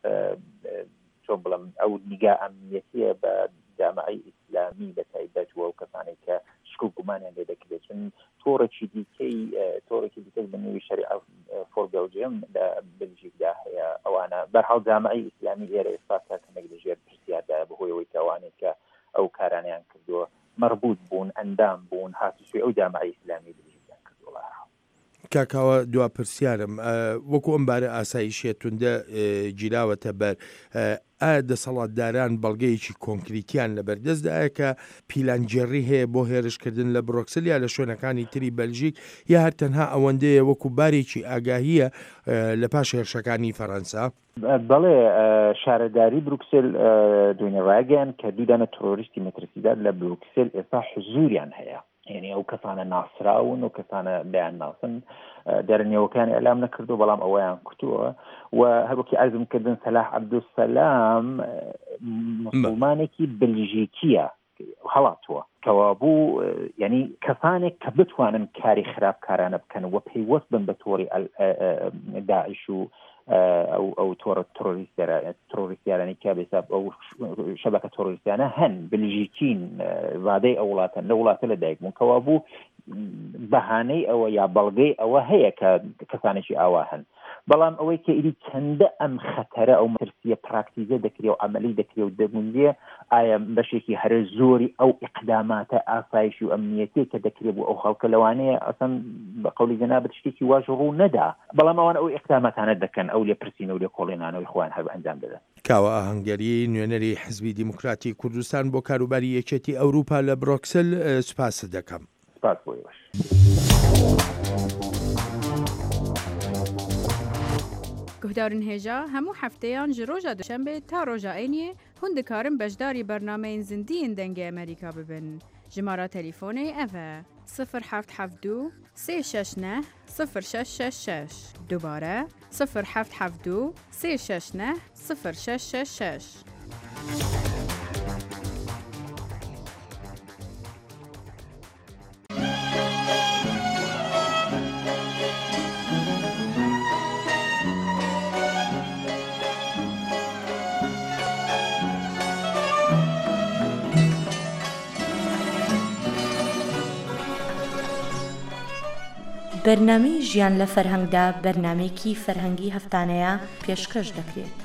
چۆن بڵێم ئەو نیگا ئەمنیەتیە بە جامعەی ئیسلامی بە تایبەت و ئەو کەسانێک کە شکل گومانیان لێ دەکرێت چون تۆڕێکی دیکەی تۆڕێکی دیکەی بەنێوی شەریعە فۆر بێلجیەم لە بەلژیکدا هەیە ئەوانە بەرحاڵ جامعەی ئیسلامی ئێرە ئێستا کاتێک لەژێر پرسیاردایە بەهۆی ئەوەی کە ئەوانێک کە ئەو کارانیان کردووە مربوط بوون ئەندام بوون هاتووشی ئەو جامعەی ئیسلامی بلژیکیان کردووە کاکاوە دوا پرسیارم وەکو ئەم بارە ئاسایشیە توندە گیراوەتە بەر ئایا دەسەڵاتداران بەڵگەیەکی کۆنکریتیان لەبەردەستدایە کە پیلانجێڕی هەیە بۆ هێرشکردن لە برۆکسل یا لە شوێنەکانی تری بەلژیک یا هەر تەنها ئەوەندەیە وەکو بارێکی ئاگاهیە لە پاش هێرشەکانی فەڕەنسا بەڵێ شارەداری بروکسل دوێنێ ڕاگەیان کە دوودانە تۆریستی مەترسیدار لە بروکسل ئێستا حزوریان هەیە یعنی ئەو کەسانە ناسراون و کەسانە لایەن ناسن دەرنێوەکانی ئەلام نەکردو بەڵام ئەوەیان کردووە و هەروەکی ئازم کردن سەلاح عەبدولسەلام مسلمانێکی بلژیکیە هەڵاتوە کەوا بوو یعنی کەسانێک کە بتوانن کاری خراپکارانە بکەن و پەیوەست بن بە تۆڕی داعش و ئەو ئەو تۆڕە تۆریستیانەی کە بێساب ئەو شەبەکە تۆریستیانە هەن بلژیکین ڕادەی ئەو وڵاتن لە وڵاتە لەدایک بوون کەوا بوو بەهانەی ئەوە یا بەڵگەی ئەوە هەیە کە کەسانێکی ئاوا هەن بەڵام ئەوەی کە ئیدی چەندە ئەم خەتەرە ئەو مەترسیە پراکتیزە دەکرێ و عەمەلی دەکرێ و دەبوونیە ئایا بەشێکی هەرە زۆری ئەو ئیقداماتە ئاسایشی و ئەمنیەتی کە دەکرێت بوو ئەو خەڵکە لەوانەیە ئەسەن بە قەولی جەنابەت شتێکی واژ ڕوو نەدا بەڵام ئەوان ئەو ئیقداماتانە دەکەن ئەو لێ پرسینە و لێ کۆڵێنانەوەی خۆیان هەر ئەنجام دەدەن کاوە ئاهەنگەری نوێنەری حزبی دیموکراتی کوردستان بۆ کاروباری یەکێتی ئەوروپا لە برۆکسل سوپاس دەکەم سپاس بۆی باش گهدارن هێژا هەموو هەفتەیان ji ڕۆژە دوشەمبێ تا ڕۆژە عینیێ hûn dikarin beşdarî bernameyên zindiyên dengê Amerîka bibin. Jimara telîfonê ev e sıfır heft heft du sê şeş neh sıfır şeş şeş şeş. Dubare sıfır heft heft du sê şeş neh sıfır şeş şeş şeş. بەرنامەی ژیان لە فەرهەنگدا بەرنامەیەکی فەرهەنگی هەفتانەیە پێشکەش دەکرێت.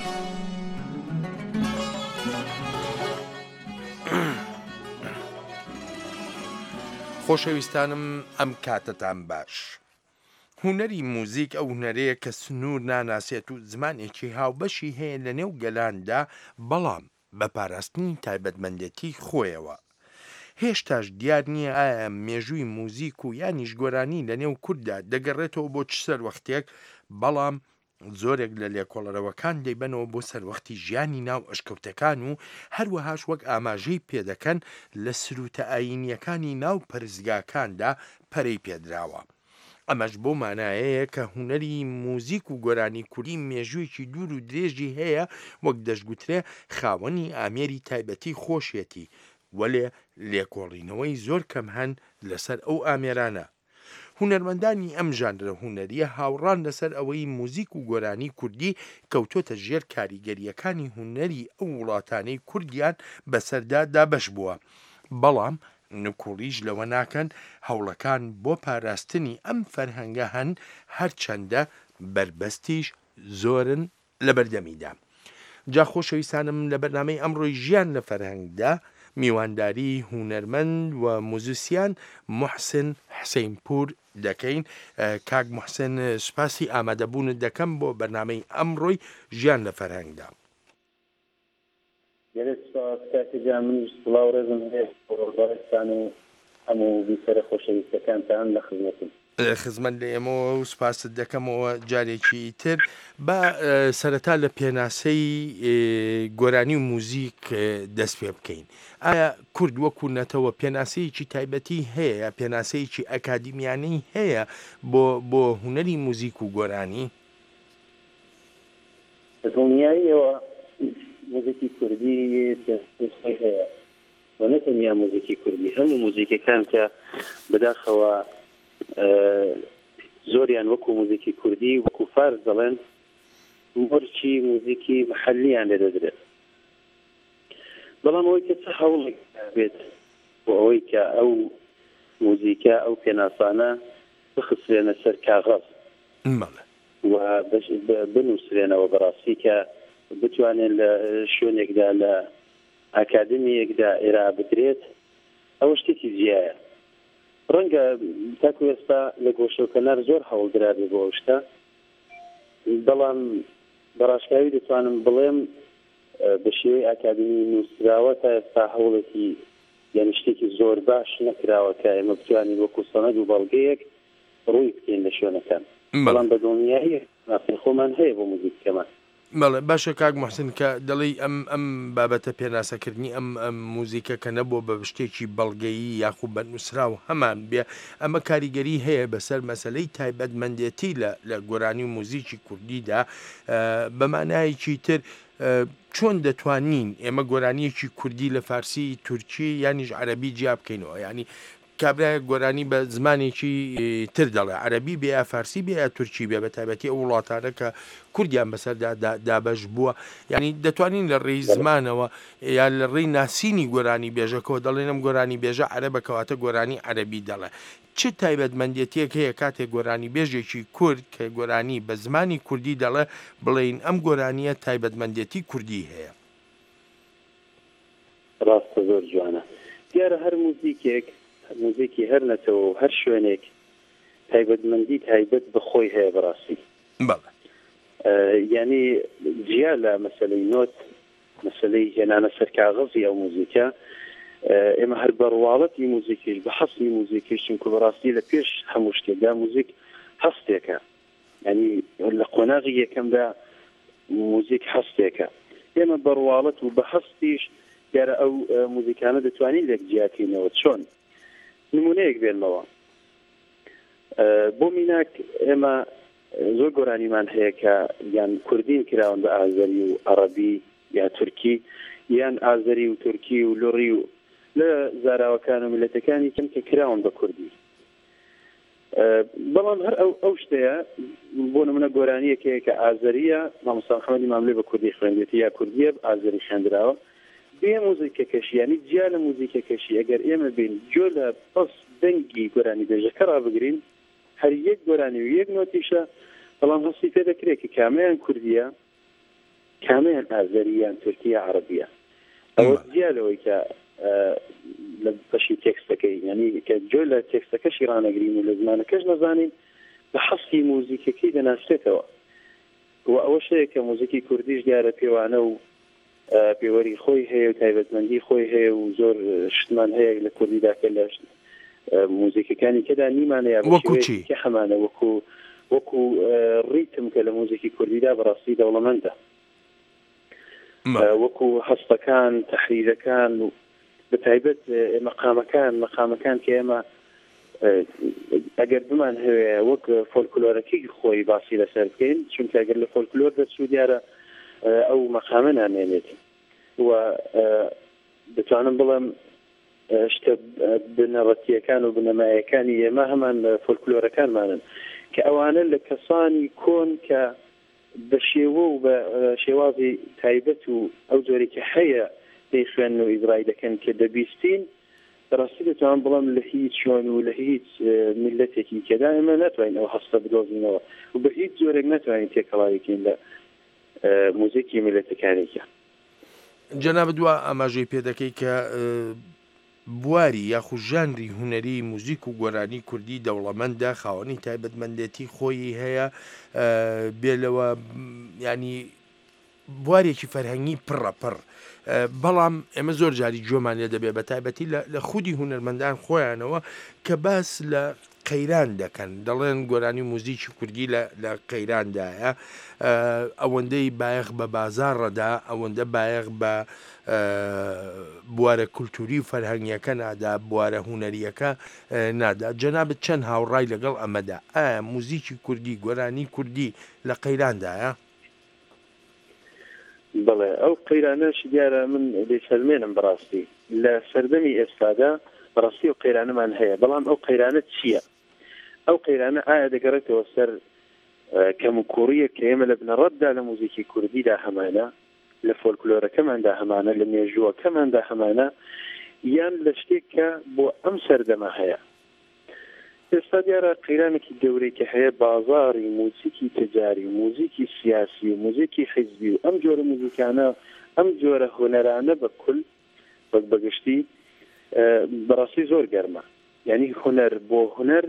خۆشەویستانم ئەم کاتتان باش. هونەری موزیک ئەو هونەرەیە کە سنوور ناناسێت و زمانێکی هاوبەشی هەیە لە نێو گەلاندا بەڵام بە پاراستنی تایبەتمەندێتی خۆیەوە. هێشتاش دیار نییە ئایا مێژووی موزیک و یانیش گۆرانی لە نێو کووردا دەگەڕێتەوە بۆ چ سەروەختێک بەڵام زۆرێک لە لێکۆڵەرەوەکان دەیبەنەوە بۆ سەروەختی ژیانی ناو ئەشکەوتەکان و هەروەهاش وەک ئاماژەی پێدەکەن لە سروتە ئاینیەکانی ناو پەرزگاکاندا پەرەی پێدراوە. ئەمەش بۆ مانایەیە کە هونەری موزیک و گۆرانی کوردی مێژوویەکی دوور و درێژی هەیە وەک دەشگوترێ خاوەنی ئامێری تایبەتی خۆشیەتی وەلێ لێکۆڵینەوەی زۆر کەم هەن لەسەر ئەو ئامێرانە. هونەرمەندانی ئەم ژانرە هونەریە هاوڕان لەسەر ئەوەی موزیک و گۆرانی کوردی کەوتۆتە ژێر کاریگەریەکانی هونەری ئەو وڵاتانەی کوردیان بەسەردا دابەش بووە. بەڵام نکوڵیش لەوە ناکەن هەوڵەکان بۆ پاراستنی ئەم فەرهەنگە هەن هەرچەندە بربەستیش زۆرن لە بەردەمیدا. جا خۆشەویستانم لە بەرنامەی ئەمڕۆی ژیان لە فەرهەنگدا میوانداری هونەرمەند و موزیسیان محسن حسینپور دەکەین. کاک محسن سوپاسی ئامادەبوونت دەکەم بۆ بەرنامەی ئەمڕۆی ژیان لە فەرهەنگدا. کاتێکجا من سڵاو ڕێزم هەیە ڕۆژبارستان و هەموو بیسەرە خۆشەویستەکانتان لە خزمەتم. خزمەت لە ئێمەوە و سوپاست دەکەمەوە جارێکی تر. بە سەرەتا لە پێناسەی گۆرانی و موزیک دەست پێ بکەین. ئایا کورد وەکو نەتەوە پێناسەیەکی تایبەتی هەیە یا پێناسەیەکی ئەکادیمیانەی هەیە بۆ بۆ هونەری موزیک و گۆرانی؟ دڵنیاییەوە موزیکی کوردی هەیە و نەتەنیا موزیکی کوردی، هەموو موزیکەکان کە بەداخەوە زۆریان وەکو موزیکی کوردی وەکو فارس دەڵێن مۆرچی موزیکی محەلیان لێ دەدرێت. بەڵام ئەوەی کە چه هەوڵێک بێت بۆ ئەوەی کە ئەو موزیکە ئەو پێناسانە بخسرێنە سەر کاغەز و بنووسرێنەوە بەڕاستی کە بتوانێت لە شوێنێکدا لە ئاکادمیەکدا ئێرا بدرێت، ئەوە شتێکی جیایە. ڕەنگە تاکو ئێستا لە گۆشەکەنار زۆر هەوڵدرابێ بۆ ئەو شتە، بەڵام بەڕاشکاوی دەتوانم بڵێم بە شێوەی ئاکادمی نووسراوە تا ئێستا هەوڵێکی یعنی شتێکی زۆر باش نەکراوە کە ئێمە بتوانین وەکو سەنەد و بەڵگەیەک ڕووی بکەین لە شوێنەکان. بەڵام بە دڵنیایی ناسی خۆمان هەیە بۆ موزیکەمان. بەڵێ باشە کاک محسن کە دەڵی ئەم ئەم بابەتە پێناسەکردنی ئەم ئەم موزیکە کە نەبووە بە شتێکی بەڵگەیی یاخود بە نووسراو هەمان بێ، ئەمە کاریگەری هەیە بەسەر مەسەلەی تایبەتمەندێتی لە لە گۆرانی و موزیکی کوردیدا. بەمانایەکی تر چۆن دەتوانین ئێمە گۆرانیەکی کوردی لە فارسی، تورکی یانیش عەرەبی جیا بکەینەوە؟ ینی کابرای گۆرانی بە زمانێکی تر دەڵێ عەرەبی بێ یا فارسی بێ یا تورکی بێ، بە تایبەتی ئەو وڵاتانە کە کوردیان بەسەردا دابەش بووە. ینی دەتوانین لە ڕێی زمانەوە یا لە ڕێی ناسینی گۆرانی بێژەکەەوە دەڵێنم گۆرانی بێژە عەرەبەکەواتە گۆرانی عەرەبی دەڵێ. چ تایبەتمەندێتیەک هەیە کاتێک گۆرانی بێژێکی کورد کە گۆرانی بە زمانی کوردی دەڵێ بڵێین ئەم گۆرانیە تایبەتمەندێتی کوردی هەیە؟ ڕاستە زۆر جوانە. دیارە هەر موزیکێک موزیکی هەر نەتەوە و هەر شوێنێک تایبەتمەندی تایبەت بخۆی هەیە بەڕاستی. یعنی جیا لە مەسەلەی نۆت، مەسەلەی هێنانە سەر کاغەزی ئەو موزیکە، ئێمە هەر بەڕواڵەتی موزیکیش بە حەسنی موزیکیش چونکە بەڕاستی لە پێش هەموو شتێکدا موزیک هەستێکە، ینی لە قۆناغی یەکەمدا موزیک هەستێکە. ئێمە بەڕواڵەت و بە هەستیش دیارە ئەو موزیکانە دەتوانین لێک جیاکەینەوە. چۆن؟ نمونەیەک بێنمەوە. بۆ میناک ئێمە زۆر گۆرانیمان هەیە کە یان کوردین کراون بە ئازەری و عەرەبی یا تورکی، یان ئازەری و تورکی و لۆڕی و لە زاراوەکان و میلەتەکانی کەم کە کراون بە کوردی. بەڵام هەر ئەو ئەو شتەیە بۆ نمونە گۆرانیەکەیە کە ئازەریە، مامۆستا محەممەدی ماملێ بە کوردی خوێندێتی یا کوردیە ئازەری خوێندراوە، بێ موزیکەکەشی ینی جیا لە موزیکەکەشی ئەگەر ئێمە بین جۆ لە پەس دەنگی گۆرانی بێژەکە ڕابگرین، هەر یەک گۆرانی و یەک نۆتیشە، بەڵام هەستی پێ دەکرێت کە کامەیان کوردیە، کامەیان ئازەریان تورکیە عەرەبیە. ئەوە جیا لەوەی کە لە بەشی تێکستەکەی ینی کە جۆ لە تێکستەکەشی ڕانەگرین و لە زمانەکەش نەزانین بە حەستی موزیکەکەی دەناسرێتەوە. و ئەوە شەیە کە موزیکی کوردیش دیارە پێوانە و پێوەری خۆی هەیە و تایبەتمەندی خۆی هەیە و زۆر شتمان هەیە لە کوردیدا کە لە موزیکەکانی کەدا نیمانەیە کە هەمانە وەکو وەکو ڕیتم کە لە موزیکی کوردیدا بەڕاستی دەوڵەمەندە، وەکو هەستەکان، تەحریرەکان و بە تایبەت مەقامەکان مەقامەکان کە ئێمە ئەگەر بمان هەوێ وەک فۆلکلۆرەکەی خۆی باسی لەسەر بکەین، چونکە ئەگەر لە فۆلکلۆر دەچوو دیارە ئەو مەقامە نامێنێت و دەتوانم بڵێم شتە بنەڕەتیەکان و بنەمایەکانی ئێمە هەمان فۆلکلۆرەکانمانن کە ئەوانە لە کەسانی کۆن کە بە شێوە و بە شێوازی تایبەت و ئەو جۆرێکی هەیە دەیخوێن و ئیزرای دەکەن کە دەبیستین ڕاستی دەتوان بڵام لە هیچ شوێن و لە هیچ میلەتێکی کەدا ئێمە ناتوانین ئەو هەستە بدۆزینەوە و بە هیچ جۆرێک ناتوانین تێکەڵاویکەین لە موزیکی میلەتەکانێکە. جەناب دووە ئاماژەی پێ دەکەی کە بواری یاخود ژانری هوەری موزیک و گۆرانی کوردی دەوڵەمەندە خاوەنی تایبەتمەندێتی خۆی هەیە بێلەوە ینی بوارێکی فەرهەنگی پڕە پڕ بەڵام ئێمە زۆر جاری جۆمان لێ دەبێت بە تایبەتی لە خودی هونەرمەندان خۆیانەوە کە باس لە قەیران دەکەن دەڵێن گۆرانی موزیکی کوردی لە قەیراندایە ئەوەندەی بایەخ بە بازاڕەدا ئەوەندە بایەخ بە بوارە کولتوری و فەرهەنگیەکە نادا بوارە هوەریەکە نادا. جەنابەت چەند هاوڕای لەگەڵ ئەمەدا ئایا موزیکی کوردی گۆرانی کوردی لە قەیراندایە؟ بڵێ ئەو قەیرانەش دیارە من دەیفەرمێنم بەڕاستی لە سەردەمی ئێستادا بەڕاستی و قەیرانەمان هەیە بەڵام ئەو قەیرانە چییە؟ ئەو قەیرانە ئایا دەگەڕێتەوە سەر کەم و کوڕیە کە ئێمە لە بنەڕەتدا لە موزیکی کوردیدا هەمانە لە فۆلکلۆرەکەماندا هەمانە لە مێژووەکەماندا هەمانە یان لە شتێک کە بۆ ئەم سەردەمە هەیە؟ ئێستا دیارە قەیرانێکی گەورەی کە هەیە بازاڕی موزیکی تجاری و موزیکی سیاسی و موزیکی حیزبی و ئەم جۆرە موزیکانە ئەم جۆرە هوەرانە بە کول وەک بەگشتی بەڕاستی زۆر گەرمە یعنی هوەر بۆ هوەر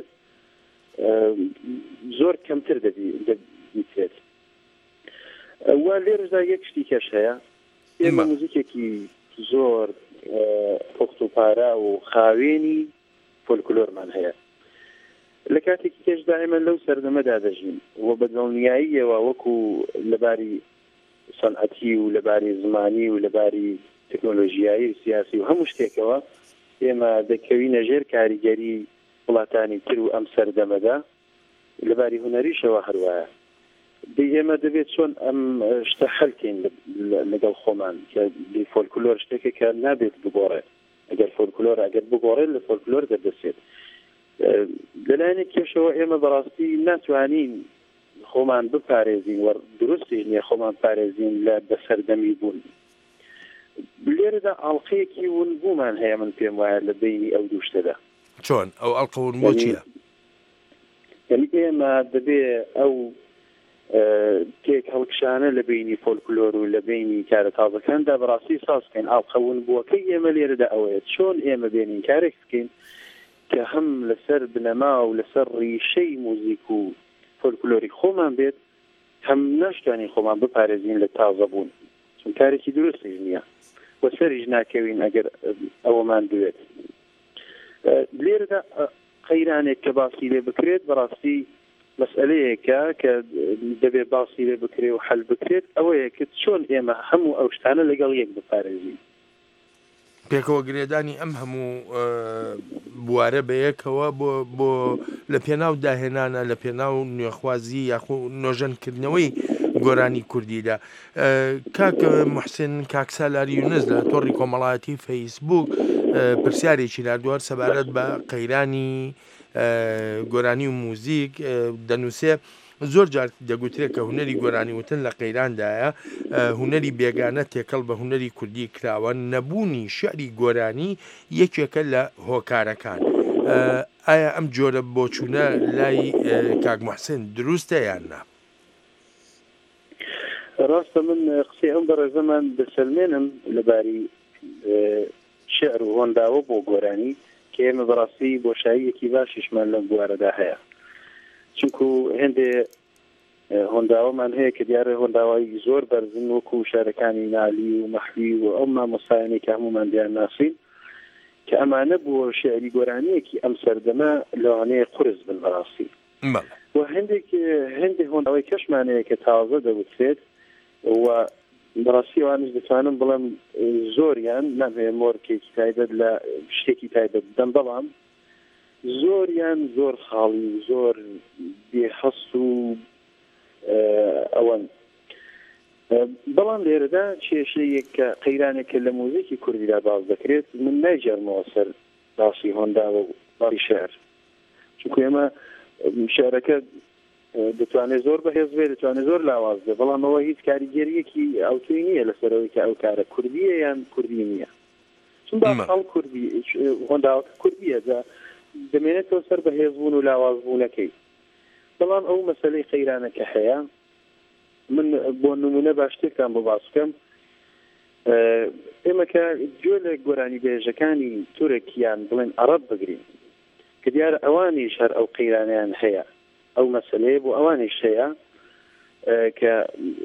زۆر کەمتر دەبیێت. وا لێرەدا یەک شتی کەش هەیە ئێمە موزیکێکی زۆر پۆخت و پارا و خاوێنی فۆلکلۆرمان هەیە لە کاتێکی کەشدا ئێمە لەو سەردەمەدا دەژین و بە دڵنیاییەوە وەکو لەباری سەنعەتی و لەباری زمانی و لەباری تەکنۆلۆژیایی و سیاسی و هەموو شتێکەوە ئێمە دەکەوینە ژێر کاریگەری وڵاتانی تر و ئەم سەردەمەدا لەباری هوەریشەوە هەروایە دی ئێمە دەبێت چۆن ئەم شتە حەلکەین لەگەڵ خۆمان کە فۆلکلۆر شتێکە کە نابێت بگۆڕێت ئەگەر فۆلکلۆر ئەگەر بگۆڕێت لە فۆلکلۆر دەردەسێت. لەلایەنێک کێشەوە ئێمە بەڕاستی ناتوانین خۆمان بپارێزین وە دروستی نییە خۆمان پارێزین لە بەسەردەمی بوون. لێرەدا ئاڵقەیەکی ون بوومان هەیە من پێم وایە لە بینی ئەو دوو شتەدا. چۆن ئەو ئەڵقە ون بۆ چییە؟ یعنی ئێمە دەبێ ئەو تێک هەڵکشانە لە بینی فۆلکلۆر و لە بینی کارە تازەکاندا بەڕاستی سازکەین. ئاڵقە ون بووەکەی ئێمە لێرەدا ئەوەیە چۆن ئێمە بێنین کارێک بکەین کە هەم لەسەر بنەما و لەسەر ڕیشەی موزیک و فۆلکلۆری خۆمان بێت هەم ناشتوانین خۆمان بپارێزین لە تازە بوون چون کارێکی دروستیش نییە وە سەریش ناکەوین ئەگەر ئەوەمان دوێت. لێرەدا قەیرانێک کە باسی لێ بکرێت بەڕاستی مەسئلەیەکە کە دەبێت باسی لێ بکرێ و حەل بکرێت ئەوەیە کە چۆن ئێمە هەموو ئەو شتانە لەگەڵ یەک بپارێزین. پێکەوە گرێدانی ئەم هەموو بوارە بەیەکەوە بۆ بۆ لە پێناو داهێنانە لە پێناو نوێخوازی یاخو نۆژەنکردنەوەی گۆرانی کوردیدا. کاک محسن کاکسالاری یونس لە تۆڕی کۆمەڵایەتی فەیسبوک پرسیارێکی نردووە سەبارەت بە قەیرانی گۆرانی و موزیک دەنووسێ زۆر جار دەگوترێت کە هوەری گۆرانی وتن لە قەیراندایە هوەری بێگانە تێکەڵ بە هوەری کوردی کراوە نەبوونی شعری گۆرانی یەکێکە لە هۆکارەکان. ئایا ئەم جۆرە بۆچوونە لای کاک محسن دروستە یان نا؟ ڕاستە من قسەی ئەم بەڕێزەمان دەسەلمێنم لەباری شعر و هۆنداوە بۆ گۆرانی کە ئێمە بەڕاستی بۆشاییەکی باشیشمان لەم بوارەدا هەیە چونکو هێندێ هۆنداوەمان هەیە کە دیارە هۆنداوایی زۆر بەرزن وەکو شارەکانی نالی و مەحوی و ئەو مامۆستایانی کە هەمومان دیان ناسین کە ئەمانە بۆ شعری گۆرانیەکی ئەم سەردەمە لەوانەیە قورس بن بەڕاستی و هەندێک هەندێک هۆنداوای کەشمانەیە کە تازە دەوترێت و بەڕاستی ئەوانش دەتوانم بڵێم زۆریان نامێ مۆرکێکی تایبەت لە شتێکی تایبەت بدەم بەڵام زۆریان زۆر خاڵی زۆر بێحەست و ئەوەن بەڵام لێرەدا کێشەیەک کە قەیرانێکە لە مۆزیکی کوردیدا باز دەکرێت من نایجێڕمەوە سەر باسی هۆندا و باسی شێعر چونکە ئێمە شێعرەکە دەتوانێت زۆر بەهێز بێت دەتوانێت زۆر لاواز بێت بەڵام ئەوە هیچ کاریگەریەکی ئەوتوی نییە لەسەرەوەی کە ئەو کارە کوردیە یان کوردی نییە چون باڵ کوردی هۆنداوەکە کوردیە دەمێنێتەوە سەر بەهێزبوون و لاوازبوونەکەی بەڵام ئەو مەسەلەی قەیرانەکە هەیە من بۆ نمونە باشتێکان بۆ باس بکەم ئێمە کە گوێ لە گۆرانی بێژەکانی تورکیان بڵێن عەرەب بگرین کە دیارە ئەوانیش هەر ئەو قەیرانیان هەیە ئەو مەسەلەیە بۆ ئەوانیش هەیە کە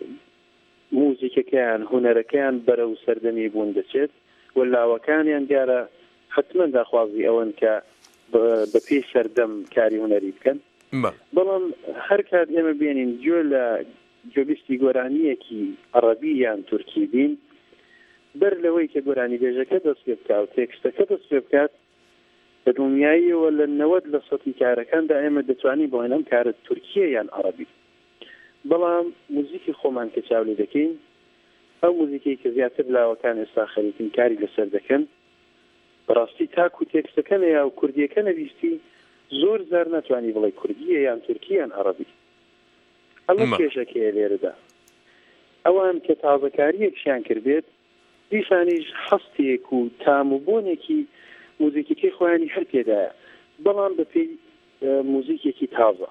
موزیکەکەیان هونەرەکەیان بەرەو سەردەمی بوون دەچێت و لاوەکانیان دیارە حتمما داخوازی ئەوەن کە بە پێی سەردەم کاری هونەری بکەن بەڵام هەر کات ئێمە بێنین گوێ لە گوێبیستی گۆرانیەکی عەرەبی یان تورکی بین بەر لەوەی کە گۆرانی بێژەکە دەست پێ بکات و تێکستەکە دەست پێ بکات بە دڵنیاییەوە لە نەوەت لە سەتی کارەکاندا ئێمە دەتوانین بڵێن ئەم کارە تورکیە یان عەرەبی بەڵام موزیکی خۆمان کە چاو لێ دەکەین ئەو موزیکەی کە زیاتر لاوەکان ئێستا خەریکن کاری لەسەر دەکەن بەڕاستی تاکو تێکستەکە یا و کوردیەکە نەویستی زۆر زار ناتوانانی بڵێ کوردیە یان تورکی یان عەرەبی ئەمە کێشەکەیە لێرەدا ئەوان کە تازەکاریەکشیان کردێت دیسانیش هەستێک و تاموبوونێکی موزیکیکەی خۆیانی هەر پێدایە بەڵام بە پێی موزیکێکی تازە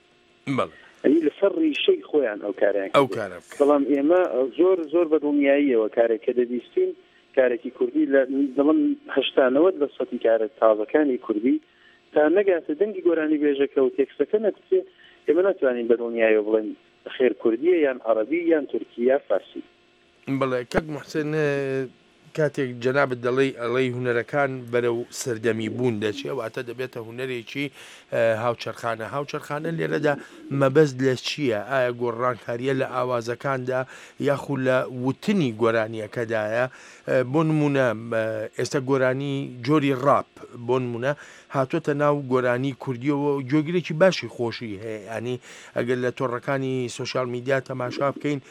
ئەنی لەسەر ڕیشەی خۆیان ئەو کاریان ئەو کارە بەڵام ئێمە زۆر زۆر بە دڵنیاییەوە کارێککە دەبیستین کارێکی کوردی لە دڵم هەشتانەوە لە سەتی کارە تازەکانی کوردی تا نەگاتە دەنگی گۆرانی بێژەکە و تێکستەکە نەکوتێ ئێمە ناتوانین بە دڵنیاییەوە بڵێن خێر کوردیە یان عەرەبی یان تورکی یا فارسی بەڵێ کەک موحسین کاتێک جەنابەت دەڵێی ئەڵەی هونەرەکان بەرەو سەردەمی بوون دەچێت واتە دەبێتە هونەرێکی هاوچەرخانە هاوچەرخانە لێرەدا مەبەست لە چییە؟ ئایا گۆڕانکاریە لە ئاوازەکاندا یاخود لە وتنی گۆرانیەکەدایە؟ بۆ نمونە ئێستا گۆرانی جۆری ڕاپ بۆ نمونە هاتوۆتە ناو گۆرانی کوردیەوە جۆگرێکی باشی خۆشی هەیە ینی ئەگەر لە تۆڕەکانی سوۆسیال میدیا تەماشا بکەین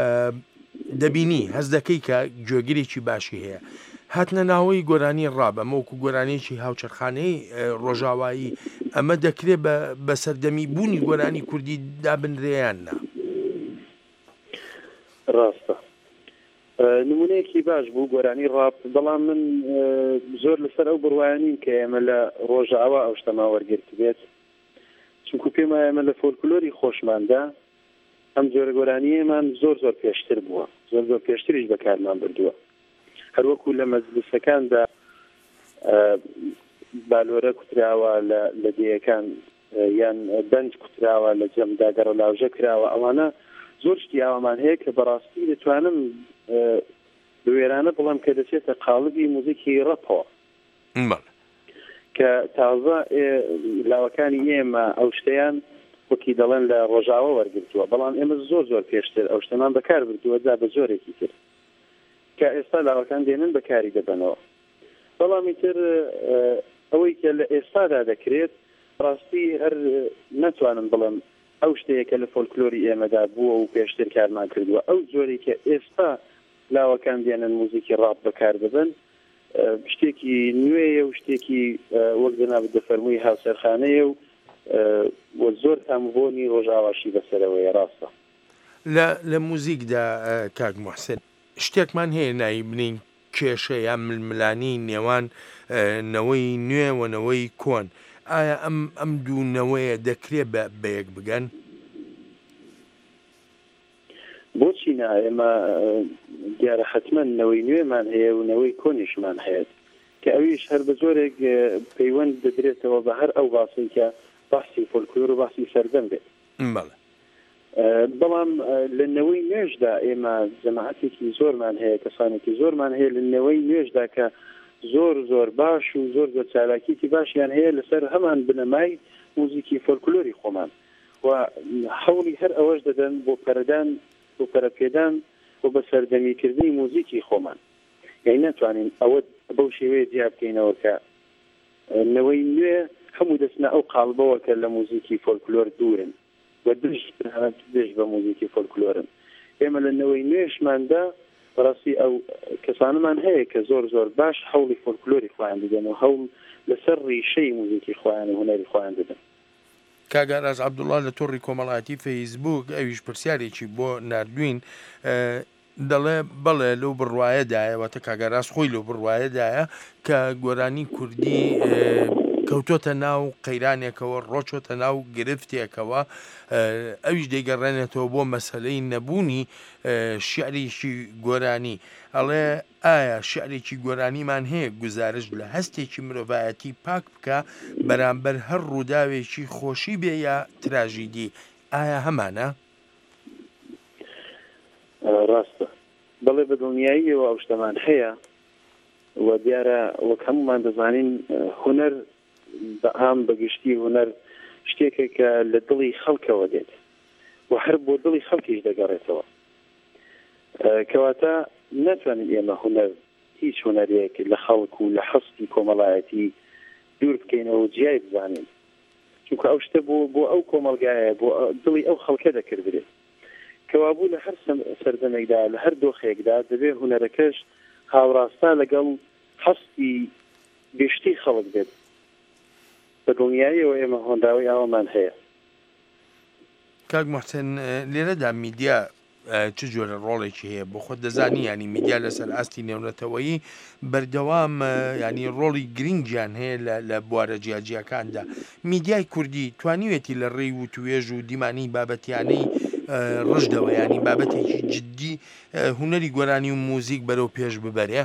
دەبینی هەز دەکەی کە گوێگرێکی باشی هەیە هاتنە ناوەی گۆرانی ڕاب ئەمە وەکو گۆرانێکی هاوچەرخانەی ڕۆژاوایی ئەمە دەکرێت بە سەردەمی بوونی گۆرانی کوردی دابنرێیان نا ڕاستە نمونەیەکی باش بوو گۆرانی ڕاب بەڵام من زۆر لەسەر ئەو بڕوایانین کە ئێمە لە ڕۆژاوا ئەو شتەما وەرگرت بێت چونکو پێم ئێمە لە فۆلکلۆری خۆشماندا ئەم جۆرە گۆرانیەمان زۆر زۆر پێشتر بووە زۆر زۆر پێشتریش بەکارمان بردووە هەروەکو لە مەجلیسەکاندا بالۆرە کوتراوە لە دێیەکان یان بەنج کوتراوە لە جەمدا گەڕەلاوژە کراوە ئەوانە زۆر شتی ئاوامان هەیە کە بەڕاستی دەتوانم بوێرانە بڵام کە دەچێتە قاڵبی موزیکی ڕەپەوە کە تازە لاوەکانی ئێمە ئەو شتەیان وەکی دەڵێن لە ڕۆژاوە وەرگرتووە بەڵام ئێمە زۆر زۆر پێشتر ئەو شتەمان بەکار بردووە جا بە زۆرێکی کرد کە ئێستا لاوەکان دێنن بەکاری دەبنەوە بەڵامی تر ئەوەی کە لە ئێستادا دەکرێت ڕاستی هەر ناتوانم بڵێم ئەو شتەیەکە لە فۆلکلۆری ئێمەدا بووە و پێشتر کارمان کردووە ئەو جۆرێک کە ئێستا لاوەکان دێنن موزیکی ڕاپ بەکار ببن شتێکی نوێیە و شتێکی وەک جەنابەت دەفەرمووی هاوسەرخانەیە و وە زۆر تامبۆنی ڕۆژاواشی بەسەرەوەی ڕاستە لە موزیکدا کاک موحسین شتێکمان هەیە نایی بنین کێشە یان ململانی نێوان نەوەی نوێ و نەوەی کۆن ئایا ئەم ئەم دوو نەوەیە دەکرێت بە یەک بگەن؟ بۆچی نا ئێمە دیارە حتمما نەوەی نوێمان هەیە و نەوەی کۆنیشمان هەیە کە ئەویش هەر بە زۆرێک پەیوەند دەدرێتەوە بە هەر ئەو باسی کە باسی فۆلکلۆر و باسی سەردەم بێت بەڵام لە نەوەی نوێژدا ئێمە جەماعەتێکی زۆرمان هەیە کەسانێکی زۆرمان هەیە لە نەوەی نوێژدا کە زۆر زۆر باش و زۆر زۆر چالاکیی باشیان هەیە لەسەر هەمان بنەمای موزیکی فۆلکلۆری خۆمان و هەوڵی هەر ئەوەش دەدەن بۆ پەرەدان بۆ پەرەپێدان و بە سەردەمیکردنی موزیکی خۆمان یعنی ناتوانین ئەوە بەو شێوەیە جیا بکەینەوە کە نەوەی نوێ هەموو دەستنە ئەو قاڵبەوە کە لە موزیکی فۆلکلۆر دوورن و دژ بە موزیکی فۆلکلۆرن ئێمە لە نەوەی نوێشماندا بەڕاستی ئەو کەسانمان هەیە کە زۆر زۆر باش هەوڵی فۆلکلۆری خۆیان دەدەن و هەوڵ لەسەر ڕیشەی موزیکی خۆیان و هونەری خۆیان دەدەن. کاگاراز عەبدوڵڵا لە تۆڕی کۆمەڵایەتی فەیسبوک ئەویش پرسیارێکی بۆ نردوین دەڵێ بەڵێ لەو بڕوایەدایە واتە کاگاراز خۆی لەو بڕوایەدایە کە گۆرانی کوردی کەوتۆتە ناو قەیرانێکەوە ڕۆچۆتە ناو گرفتێکەوە ئەویش دەیگەڕێنێتەوە بۆ مەسەلەی نەبوونی شیعرێکی گۆرانی ئەڵێ ئایا شیعرێکی گۆرانیمان هەیە گزارش لە هەستێکی مرۆڤایەتی پاک بکە بەرامبەر هەر ڕووداوێکی خۆشی بێ یا تراژیدی ئایا هەمانە؟ ڕاستە بەڵێ بە دڵنیاییەوە ئەو شتەمان هەیە و دیارە وەک هەمومان دەزانین هونەر بەعام بەگشتی هونەر شتێکە کە لە دڵی خەڵکەوە دێت و هەر بۆ دڵی خەڵکیش دەگەڕێتەوە کەواتە ناتوانین ئێمە هونەر هیچ هونەرێک لە خەڵک و لە حەستی کۆمەڵایەتی دوور بکەینەوە جیای بزانین چونکە ئەو شتە بۆ بۆ ئەو کۆمەڵگایە بۆ دڵی ئەو خەڵکە دەکردێت کەوابوو لە هەر سەردەمێکدا لە هەر دۆخێکدا دەبێت هونەرەکەش هاوڕاستا لەگەڵ حەستی گشتی خەڵک بێت بە دڵنیاییەوە ئێمە هۆنداوی ئەومان هەیە. کاک موحسین لێرەدا میدیا چ جۆرە ڕۆڵێکی هەیە بۆ خۆت دەزانی ینی میدیا لەسەر ئاستی نێونەتەوەیی بەردەوام ینی ڕۆڵی گرنگیان هەیە لە بوارە جیاجیەکاندا میدیای کوردی توانیوێتی لە ڕێی و توێژ و دیمانی بابەتیانەی ڕژدەوە ینی بابەتێکی جددی هونەری گۆرانی و موزیک بەرەو پێش ببەرێ؟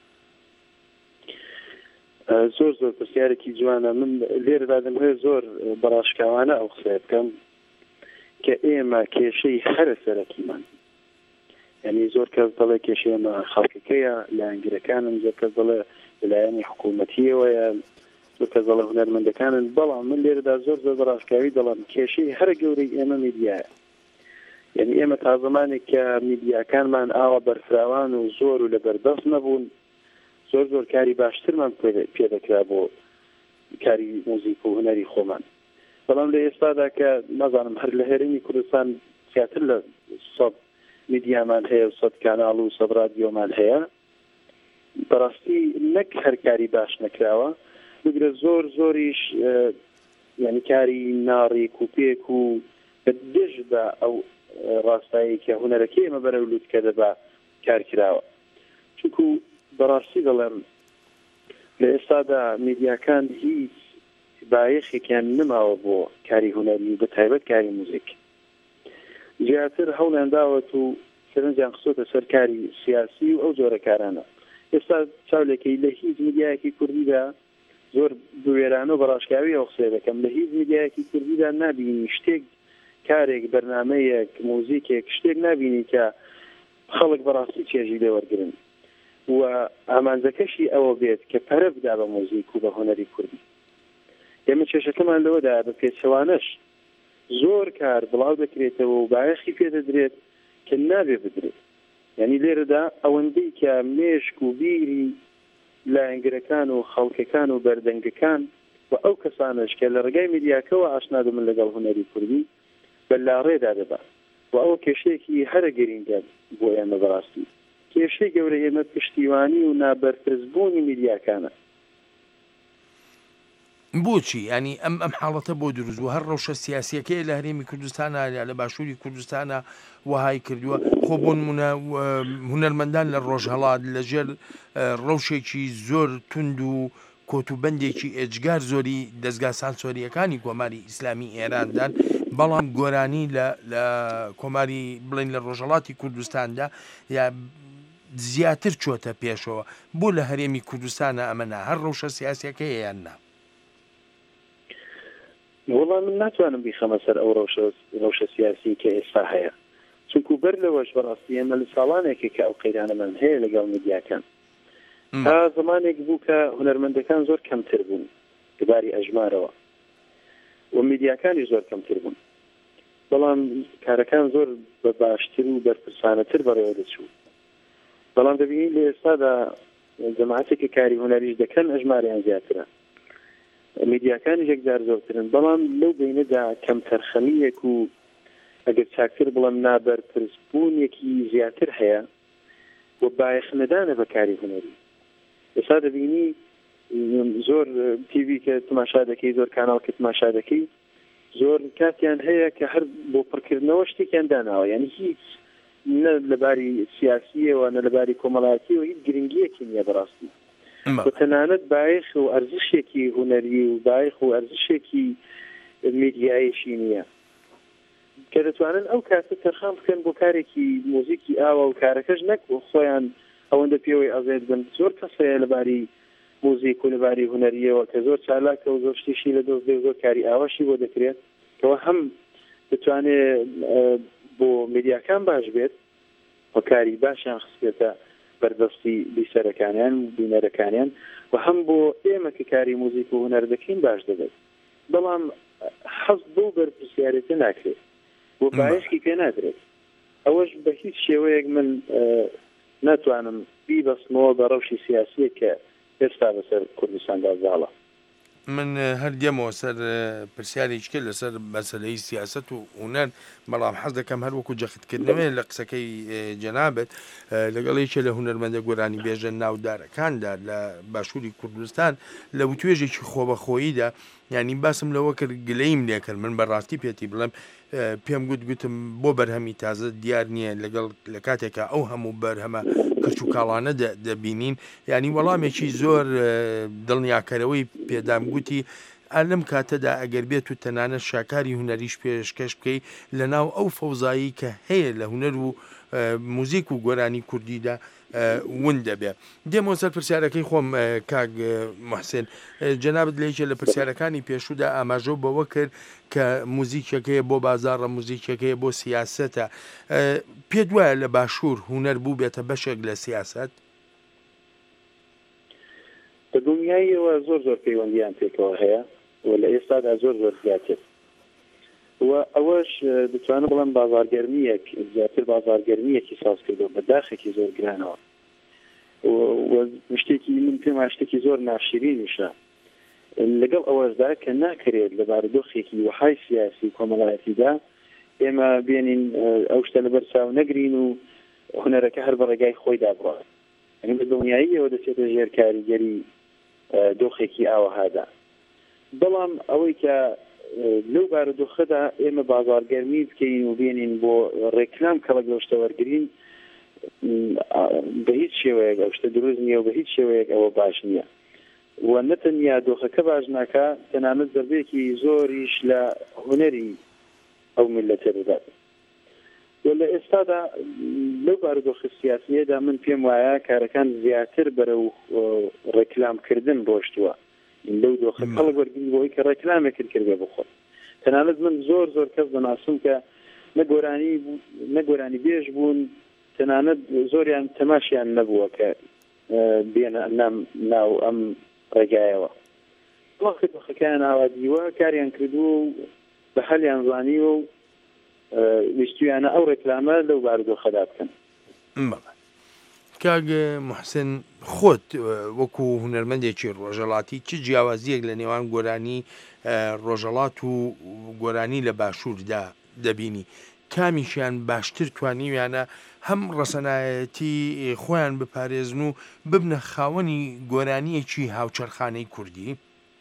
زۆر زۆر پرسیارێکی جوانە. من لێرەدا دەمەوێت زۆر بەڕاشکاوانە ئەو قسە بکەم کە ئێمە کێشەی هەرە سەرەکیمان یعنی زۆر کەس دەڵێ کێشەی ئێمە خەڵکەکەیە لایەنگیرەکانن زۆر کەس دەڵێ لەلایەنی حکوومەتیەوەیە زۆر کەس دەڵێ هونەرمەندەکانن بەڵام من لێرەدا زۆر زۆر بەڕاشکاوی دەڵێم کێشەی هەرە گەورەی ئێمە میدیایە یعنی ئێمە تا زمانێک کە میدیاکانمان ئاوا بەرفراوان و زۆر و لە بەردەست نەبوون زۆر زۆر کاری باشترمان پێدەکرا بۆ کاری موزیک و هونەری خۆمان بەڵام لە ئێستادا کە نازانم هەر لە هێرمی کوردستان زیاتر لە سەد میدیامان هەیە و سەد کاناڵ و سەد رادیۆمان هەیە بەڕاستی نەک هەر کاری باش نەکراوە بگرە زۆر زۆریش یعنی کاری ناڕێک و پێک و بە دژدا ئەو ڕاستایی کە هونەرەکەی ئێمە بەرەو لووتکە دەبا کار کراوە چونکو بەڕاستی دەڵێم لە ئێستادا میدیاکان هیچ بایەخێکیان نماوە بۆ کاری هونەری بە تایبەت کاری موزیک زیاتر هەوڵیان داوەت و سەرنجیان خستۆتە سەر کاری سیاسی و ئەو جۆرە کارانە ئێستا چاولێکی لە هیچ میدیایەکی کوردیدا زۆر بوێرانە و بەڕاشکاوی ئەو قسە دەکەم لە هیچ میدیایەکی کوردیدا نابینی شتێک کارێک بەرنامەیەک موزیکێک شتێک نابینی کە خەڵک بەڕاستی چێژی لێوەرگرن و ئامانجەکەشی ئەوە بێت کە پەرە بدا بە موزیک و بە هونەری کوردی ئێمە کێشەکەمان لەوەدا بە پێچەوانەش زۆر کار بڵاو دەکرێتەوە و بایەخی پێدەدرێت کە نابێ بدرێت یعنی لێرەدا ئەوەندەی کە مێشک و بیری لایەنگرەکان و خەڵکەکان و بەردەنگەکان و ئەو کەسانش کە لە ڕێگای میدیاکەوە ئاشنا دەبن لەگەڵ هونەری کوردی بەلاڕێدا دەبات و ئەوە کێشەیەکی هەرە گرینگە بۆ ئێمە بەڕاستی کێشەی گەورە ئێمە پشتیوانی و نابەرپرسبوونی میدیاکانە. بۆچی ینی ئەم ئەم حاڵەتە بۆ دروست و هەر ڕەوشە سیاسیەکەی لە هەرێمی کوردستانە یا لە باشووری کوردستانە وهای کردووە خۆ بۆ نمونە هونەرمەندان لە ڕۆژهەڵات لەژێر ڕەوشێکی زۆر تند و کۆتوبەندێکی ئێجگار زۆری دەستگا سانسۆریەکانی کۆماری ئیسلامی ئێراندان بەڵام گۆرانی لە کۆماری بڵین لە ڕۆژهەڵاتی کوردستاندا یا زیاتر چۆتە پێشەوە بۆ لە هەرێمی کوردستانە ئەمەنا هەر ڕەوشە سیاسیەکەی یان نا؟ وەڵام من ناتوانم بیخەمە سەر ئەو ڕەوشە سیاسی کە ئێستا هەیە چونکو بەر لەوەش بەڕاستی ئێمە لە ساڵانێکی کە ئەو قەیرانەمان هەیە لەگەڵ میدیاکان تا زمانێک بوو کە هونەرمەندەکان زۆر کەمتر بوون دەباری ئەژمارەوە و میدیاکانی زۆر کەمتر بوون بەڵام کارەکان زۆر بە باشتر و بەرپرسانەتر بەڕێوە دەچوو بەڵام دەبینی لە ئێستادا جەماعەتێکی کاری هونەریش دەکەن ئەژماریان زیاترە میدیاکانی یەکجار زۆرترن بەڵام لەو بینەدا کەم تەرخەمیەک و ئەگەر چاکتر بڵم نابەرپرسبوونێکی زیاتر هەیە و باەخنەدانە بەکاری هونەری. ئێستا دەبینی زۆر تیڤی کە تماشا دەکەی، زۆر کاناڵ کە تماشا دەکەی، زۆر کاتیان هەیە کە هەر بۆ پڕکردنەوە شتێکیان داناوە، یعنی هیچ نە لەباری سیاسیەوە نە لەباری کۆمەڵایەتیەوە هیچ گرنگیەکی نییە بەڕاستی. و تەنانەت باەخ و ئەرزشێکی هونەری و باەخ و ئەرزشێکی میدیایشی نییە کە دەتوانن ئەو کاتە تەرخان بکەن بۆ کارێکی مۆزیکی ئاوە و کارەکەش نەک خۆیان ئەوەندە پێوەی ئەزێت بن. زۆر کەسەیە لەباری مۆزیک و لەباری هونەریەوە کە زۆر چالاکە و زۆر شتێکی لە دۆست زۆر کاری ئاواشی بۆ دەکرێت کەەوە هەم دەتوانێت بۆ میدیاکان باش بێت و کاری باشیان خستێتە بەردەستی بیسەرەکانیان و بینەرەکانیان و هەم بۆ ئێمە کە کاری مۆزیک و هونەر دەکەین باش دەبێت. بەڵام حەز بۆ بەرپرسیارەتە ناکرێت بۆ باەشکی پێ نادرێت. ئەوەش بە هیچ شێوەیەک من ناتوانم بیبەستمەوە بە ڕەوشی سیاسیە کە ئێستا بەسەر کوردستاندا زاڵە. من هەر دێمەوە سەر پرسیارێککە لەسەر مەسەلەی سیاست و هونەر، بەڵام حەز دەکەم هەر وەکو جەختکردنەوە لە قسەکەی جەنابەت لەگەڵێکە لە هونەرمەندە گۆرانی بێژە ناودارەکاندا لە باشووری کوردستان لە وتوێژێکی خۆبەخۆییدا، ینی باسم لەوە کرد گلەیم لێکرد. من بەڕاستی پێتی بڵم پێم گوت گوتم بۆ بەرهەمی تازە دیار نییە لەگەڵ لە کاتێکە ئەو هەموو بەرهەمە کەچ و کاڵانە دەبینین، ینی وەڵامێکی زۆر دڵنیاکەرەوەی پێدام گوتی لەم کاتەدا ئەگەر بێت و تەنانە شاکاری هونەریش پێشکەش بکەی لە ناو ئەو فەوزایی کە هەیە لە هونەر و موزیک و گۆرانی کوردیدا ون دەبێ. دێمەوە سەر پرسیارەکەی خۆم کاک محسن، جەنابەت لێکێ لە پرسیارەکانی پێشودا ئاماژە بەوە کرد کە موزیکەکەیە بۆ بازاڕە، موزیکەکەیە بۆ سیاسەتە. پێ دوایە لە باشوور هونەر بوو بێتە بەشێک لە سیاست؟ بە دنیاییەوە زۆر زۆر پەیوەندیان پێکەوە هەیە و لە ئێستادا زۆر زۆر زیاتر و ئەوەش دەتوانم بڵم بازارگەرمیەک زیاتر بازارگەرمیەکی ساز کردەوە بە داخێکی زۆر گرانەوە و شتێکی من پێم شتێکی زۆر ناشرینیشە لەگەڵ ئەوەشدا کە ناکرێت لە بارودۆخێکی وهای سیاسی کۆمەڵایەتیدا ئێمە بێنین ئەو شتە لەبەر چاو نەگرین و هونەرەکە هەر بە ڕێگای خۆیدا بڕات. یعنی بە دڵنیاییەوە دەچێتە ژێر کاریگەری دۆخێکی ئاوەهادا. بەڵام ئەوەی کە لەو بارودۆخەدا ئێمە بازارگەرمی بکەین و بێنین بۆ ڕێکلام کەڵک لەو شتە وەرگرین بە هیچ شێوەیەک ئەو شتە دروست نییە و بە هیچ شێوەیەک ئەوە باش نییە و نەتەنیا دۆخەکە باش ناکە تەنانەت زەربەیەکی زۆریش لە هونەری ئەو میلەتە دەدات. لە ئێستادا لەو بارودۆخە سیاسیەدا من پێم وایە کارەکان زیاتر بەرەو ڕێکلامکردن ڕۆشتووە. لەو دۆخە خەڵک وەرگین بۆی کە ڕێکلامێکرد کردێ بخۆن. تەنانەت من زۆر زۆر کەس دەناسم کە نەگۆرانی نەگۆرانی بێژ بوون، تەنانەت زۆریان تەماشیان نەبووە کە بێنە ناو ئەم ڕێگایەوە. وەخت دۆخەکەیان ئاوادیوە کاریان کردووە و بە هەلیان زانیوە و ویستویانە ئەو ڕێکلامە لەو بارودۆخەدا بکەن. کاک محسن، خۆت وەکو هونەرمەندێکی ڕۆژەڵاتی چ جیاوازیەک لە نێوان گۆرانی ڕۆژەڵات و گۆرانی لە باشووردا دەبینی؟ کامیشیان باشتر توانیویانە هەم ڕەسەنایەتی خۆیان بپارێزن و ببنە خاوەنی گۆرانیەکی هاوچەرخانەی کوردی؟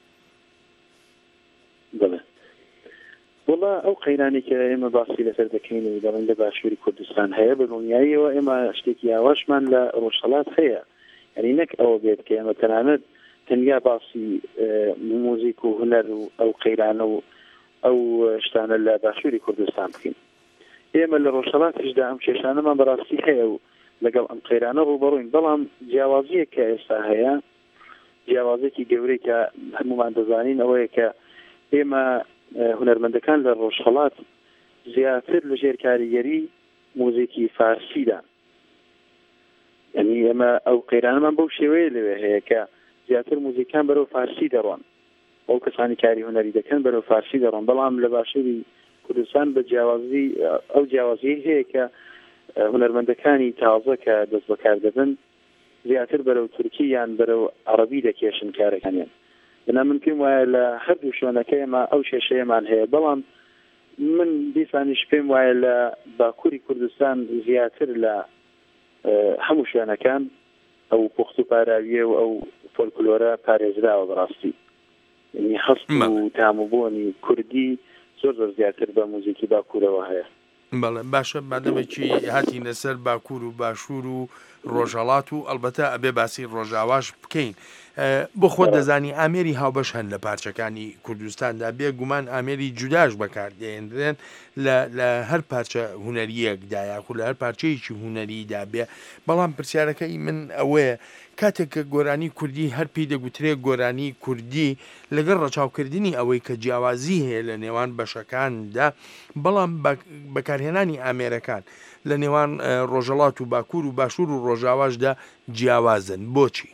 بڵێ وڵا ئەو قەیرانی کە ئێمە باسی لەسەر دەکەین و دەڵێن لە باشووری کوردستان هەیە بە دڵنیاییەوە ئێمە شتێکی ئاواشمان لە ڕۆژهەڵات هەیە. یعنی نەک ئەوە بێت کە ئێمە تەنانەت تەنیا باسی موزیک و هونەر و ئەو قەیرانە و ئەو شتانە لە باشووری کوردستان بکەین. ئێمە لە ڕۆژهەڵاتیشدا ئەم کێشانەمان بەڕاستی هەیە و لەگەڵ ئەم قەیرانە ڕوبەڕووین. بەڵام جیاوازیە کە ئێستا هەیە، جیاوازێکی گەورەی کە هەمومان دەزانین ئەوەیە کە ئێمە هونەرمەندەکان لە ڕۆژهەڵات زیاتر لە ژێر کاریگەری موزیکی فارسیدا، یعنی ئێمە ئەو قەیرانەمان بەو شێوەیە لەوێ هەیە کە زیاتر موزیکان بەرەو فارسی دەڕۆن، ئەو کەسانی کاری هونەری دەکەن بەرەو فارسی دەڕۆن. بەڵام لە باشووری کوردستان بە جیاوازی ئەو جیاوازی هەیە کە هونەرمەندەکانی تازە کە دەست بەکار دەبن زیاتر بەرەو تورکی یان بەرەو عەرەبی دەکێشن کارەکانیان. بنا من پێم وایە لە هەردوو شوێنەکە ئێمە ئەو کێشەیەمان هەیە. بەڵام من دیسانیش پێم وایە لە باکووری کوردستان زیاتر لە هەموو شوێنەکان ئەو پوخت و پاراویە و ئەو فۆلکلۆرە پارێزراوە بەڕاستی یعنی هەست و تاموبوونی کوردی زۆر زۆر زیاتر بە موزیکی باکوورەوە هەیە. بەڵێ باشە بادەمێکی هاتی لەسەر باکوور و باشوور و ڕۆژهەڵات و ئەلبەتە ئەبێ باسی ڕۆژاواش بکەین. بۆ خۆت دەزانی ئامێری هاوبەش هەن لە پارچەکانی کوردستاندا بێ گومان ئامێری جوداش بەکاردێنرێن لە هەر پارچە هوەریەکدا یاخو لە هەر پارچەیەکی هوەریدا بێ. بەڵام پرسیارەکەی من ئەوەیە کاتێک کە گۆرانی کوردی هەر پێی دەگوترێ گۆرانی کوردی لەگەڵ ڕەچاوکردنی ئەوەی کە جیاوازی هەیە لە نێوان بەشەکاندا بەڵام بەکارهێنانی ئامێرەکان لە نێوان ڕۆژهەڵات و باکوور و باشوور و ڕۆژاواشدا جیاوازن بۆچی؟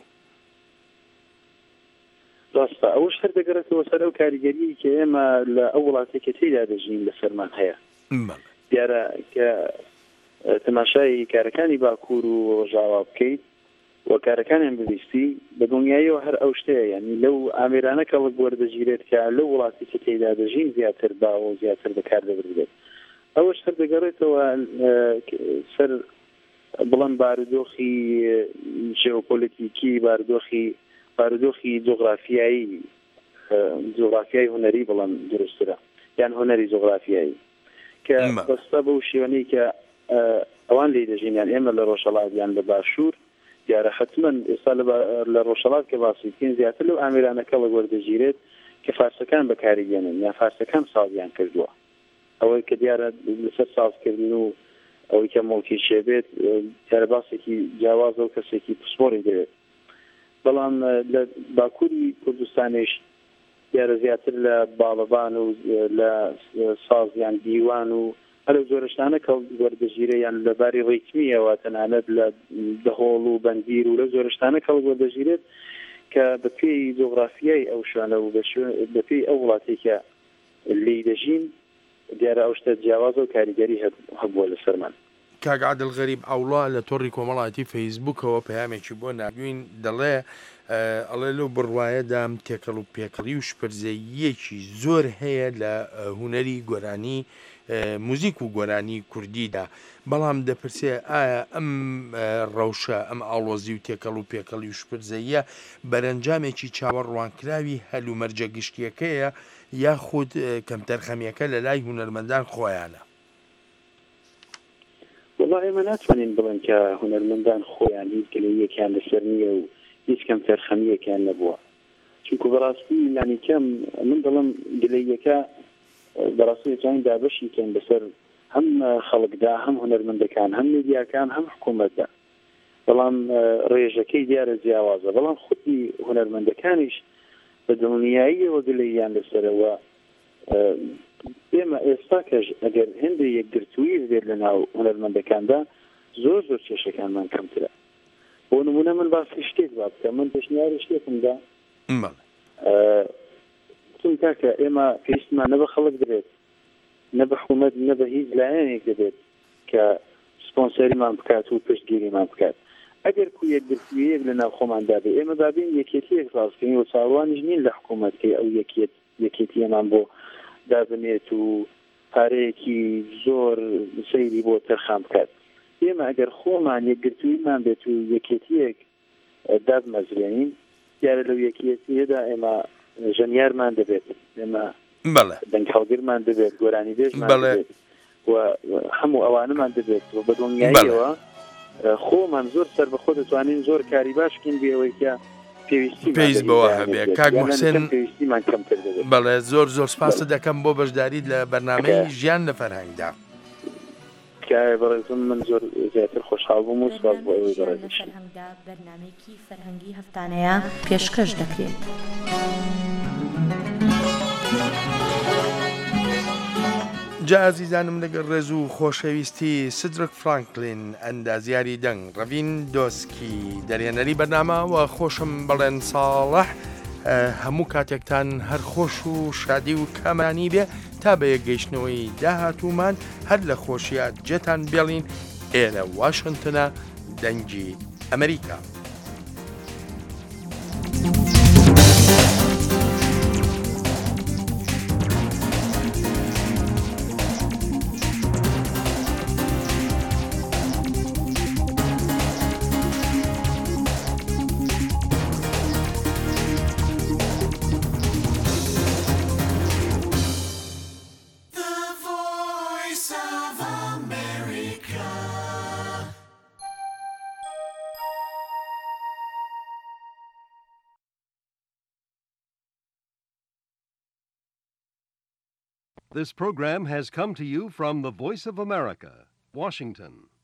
ڕاستە ئەوش هەر دەگەڕێتەوە سەر ئەو کاریگەری کە ئێمە لە ئەو وڵاتێکە تێدا دەژین لە سەرمان هەیە دیارە کە تەماشای کارەکانی باکوور و ڕۆژاوا بکەیت وە کارەکانیان ببیستی بە دڵنیاییەوە هەر ئەو شتەیە یعنی لەو ئامێرانە کەڵک وەردەگیرێت کە لەو وڵاتی کە تێدا دەژین زیاتر باوە و زیاتر بەکار دەبرێت. ئەوش هەر دەگەڕێتەوە سەر بڵند بارودۆخی ژێۆپۆلیتیکی بارودۆخی بارودۆخی جۆغرافیایی جۆغرافیای هوەری بەڵام دروسترە یان هوەری جۆغرافیایی کە بەستە بەو شێوەنەی کە ئەوان لێ دەژین یان ئێمە لە ڕۆژهەڵات یان لە باشوور دیارە حتمەن ئێستا لە ڕۆژهەڵات کە باسی بکەین زیاتر لەو ئامێرانەکە وەردەگیرێت کە فارسەکان بەکاریگەنن یان فارسەکان سازیان کردووە ئەوەی کە دیارە لەسەر سازکردن و ئەوەی کە مڵکی شێبێت دیارە باسێکی جیاواز و کەسێکی پسپۆری دەوێت. بەڵام لە باکووری کوردستانیش دیارە زیاتر لە باڵەبان و لە سازیان دیوان و هەر زۆرشتانە کە وەردەگیرە یان لەباری ڕێکمیەوە تەنانەت لە دهۆڵ و بەندیر و لە زۆرشتانە کە وەردەگیرێت کە بە پێی جۆغرافیای ئەو شوێنە و بە پێی ئەو وڵاتێکە لێی دەژین دیارە ئەو شتە جیاواز و کاریگەری هەبووە لە سەرمان. کاک عادل غەریب ئەوڵا لە تۆڕی کۆمەڵایەتی فەیسبوکەوە پەیامێکی بۆ ناگوین دەڵێ ئەڵێ لەو بڕوایەدا تێکەڵ و پێکەڵی و شپرزەیەکی زۆر هەیە لە هوەری گۆرانی موزیک و گۆرانی کوردیدا بەڵام دەپرسێ ئایا ئەم ڕەوشە ئەم ئاڵۆزی و تێکەڵ و پێکەڵی و شپرزەیە بەرەنجامێکی چاوەڕوانکراوی هەلومەرجە گشتیەکەیە یاخود کەمتەرخەمیەکە لە لای هونەرمەندان خۆیانە؟ وڵای ئێمە ناتوانین بڵێن کە هونەرمەندان خۆیان هیچ گلەیەکیان لەسەر نییە و هیچ کەم تەرخەمیەکیان نەبووە چونکە بەڕاستی لانی کەم من دەڵم گلەیەکە بەڕاستی جوان دابەشی کەن بەسەر هەم خەڵکدا هەم هونەرمەندەکان هەم میدیاکان هەم حکوومەتدا بەڵام ڕێژەکەی دیارە جیاوازە بەڵام خودی هونەرمەندەکانیش بە دڵنیاییەوە گلەییان لەسەرەوە ئێمە ئێستا کەش ئەگەر هێندە یەکگرتووی بێت لە ناو هونەرمەندەکاندا زۆر زۆر کێشەکانمان کەمترە. بۆ نمونە من باسی شتێک با بکەم من پێشنیاری شتێکمدا چون کاکە ئێمە پێویستمان نە بە خەڵک دەبێت نە بە حکوومەت نە بە هیچ لایەنێک دەبێت کە سپۆنسەریمان بکات و پشتگیریمان بکات. ئەگەر کو یەکگرتوویەک لە ناو خۆماندا بێت ئێمە دابین یەکێتیەک ڕاستکردنی و چاڕوانیش نین لە حکوومەتکەی ئەو یەکێت یەکێتیەمان بۆ دابنێت و پارەیەکی زۆر سەیری بۆ تەرخان بکات. ئێمە ئەگەر خۆمان یەکگرتوویمان بێت و یەکێتیەک دابمەزرێنین دیارە لەو یەکێتیەدا ئێمە ژەنیارمان دەبێت ئێمە دەنگ هەڵگرمان دەبێت گۆرانی بێژمان دەبێت و هەموو ئەوانەمان دەبێت و بە دڵنیاییەوە خۆمان زۆر سەر بەخۆ دەتوانین زۆر کاری باشکەین بێەوەی کە پێویست بەوە هەبێ. کاک موحسین بەڵێ زۆر زۆر سپاس دەکەم بۆ بەشداریت لە بەرنامەی ژیان لە فەرهەنگدا. بەڕێزم من زۆر زیاتر خۆشحاڵ بووم و سپاس بۆ ئەوەی بەڕێزش بەرنامەیەکی فەرهەنگی هەفتانەیە پێشکەش دەکرێت. جا ئازیزانم لەگەڵ ڕێز و خۆشەویستی سدرک فرانکلین ئەندازیاری دەنگ ڕەڤین دۆسکی دەرێنەری بەرنامە و خۆشم بەڵێن ساڵح هەموو کاتێکتان هەر خۆش و شادی و کامانی بێ تا بە یەکگەیشتنەوەی داهاتوومان هەر لە خۆشیە جێتان بێڵین ئێرە واشنتنە دەنگی ئەمریکا. This program has come to you from the Voice of America, Washington.